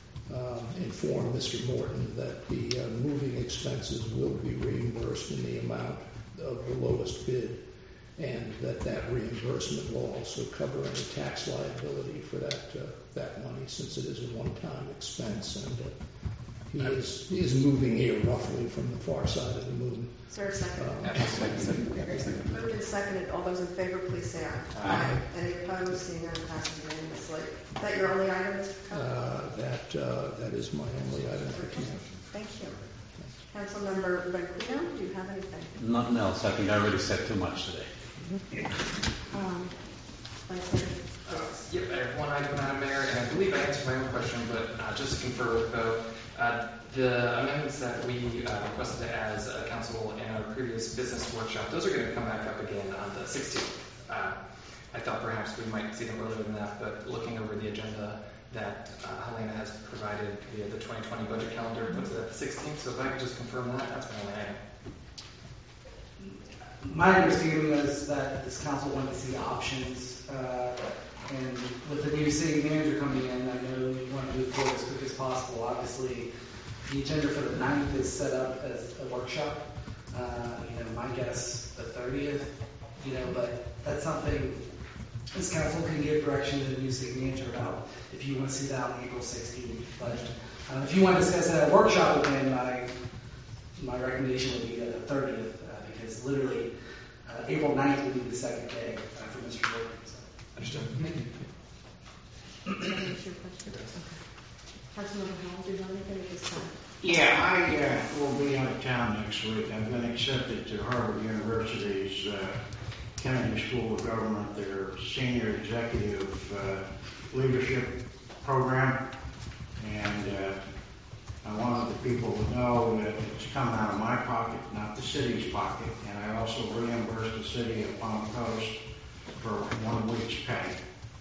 inform Mr. Morton that the moving expenses will be reimbursed in the amount of the lowest bid, and that reimbursement will also cover any tax liability for that money, since it is a one-time expense, and he is moving here roughly from the far side of the moon. Is there a second? Moved and seconded. All those in favor, please say aye. Aye. Any opposed? Seeing none, passes unanimously. Is that your only item, Mr. Coe? That is my only item for tonight. Thank you. Councilmember Benquino, do you have anything? Nothing else. I think I already said too much today. Yep, I have one item, Madam Mayor, and I believe I answered my own question, but just to confer with Bo, the amendments that we requested as a council in our previous business workshop, those are going to come back up again on the 16th. I thought perhaps we might see them earlier than that, but looking over the agenda that Helena has provided via the 2020 budget calendar puts it at the 16th, so if I could just confirm that, that's my only item. My understanding is that this council wanted to see options, and with the new city manager coming in, I know we want to move forward as quick as possible. Obviously, the agenda for the 9th is set up as a workshop. My guess, the 30th, but that's something this council can give direction to the new city manager about if you want to see that on April 16th. But if you want to discuss that at a workshop with him, my recommendation would be the 30th, because literally April 9th would be the second day for Mr. Morgan. So. Understood. Thank you. Councilmember Hall, do you have anything at this time? Yeah, I will be out of town next week. I've been accepted to Harvard University's Kennedy School of Government, their senior executive leadership program, and I wanted the people to know that it's come out of my pocket, not the city's pocket, and I also reimbursed the city of Palm Coast for 1 week's pay.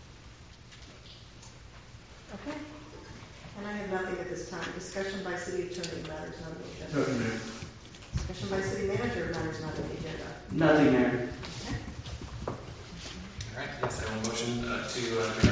Okay. And I have nothing at this time. Discussion by city attorney matters not on the agenda. Nothing, Mayor. Discussion by city manager matters not on the agenda. Nothing, Mayor. Okay. All right, yes, I will motion to bring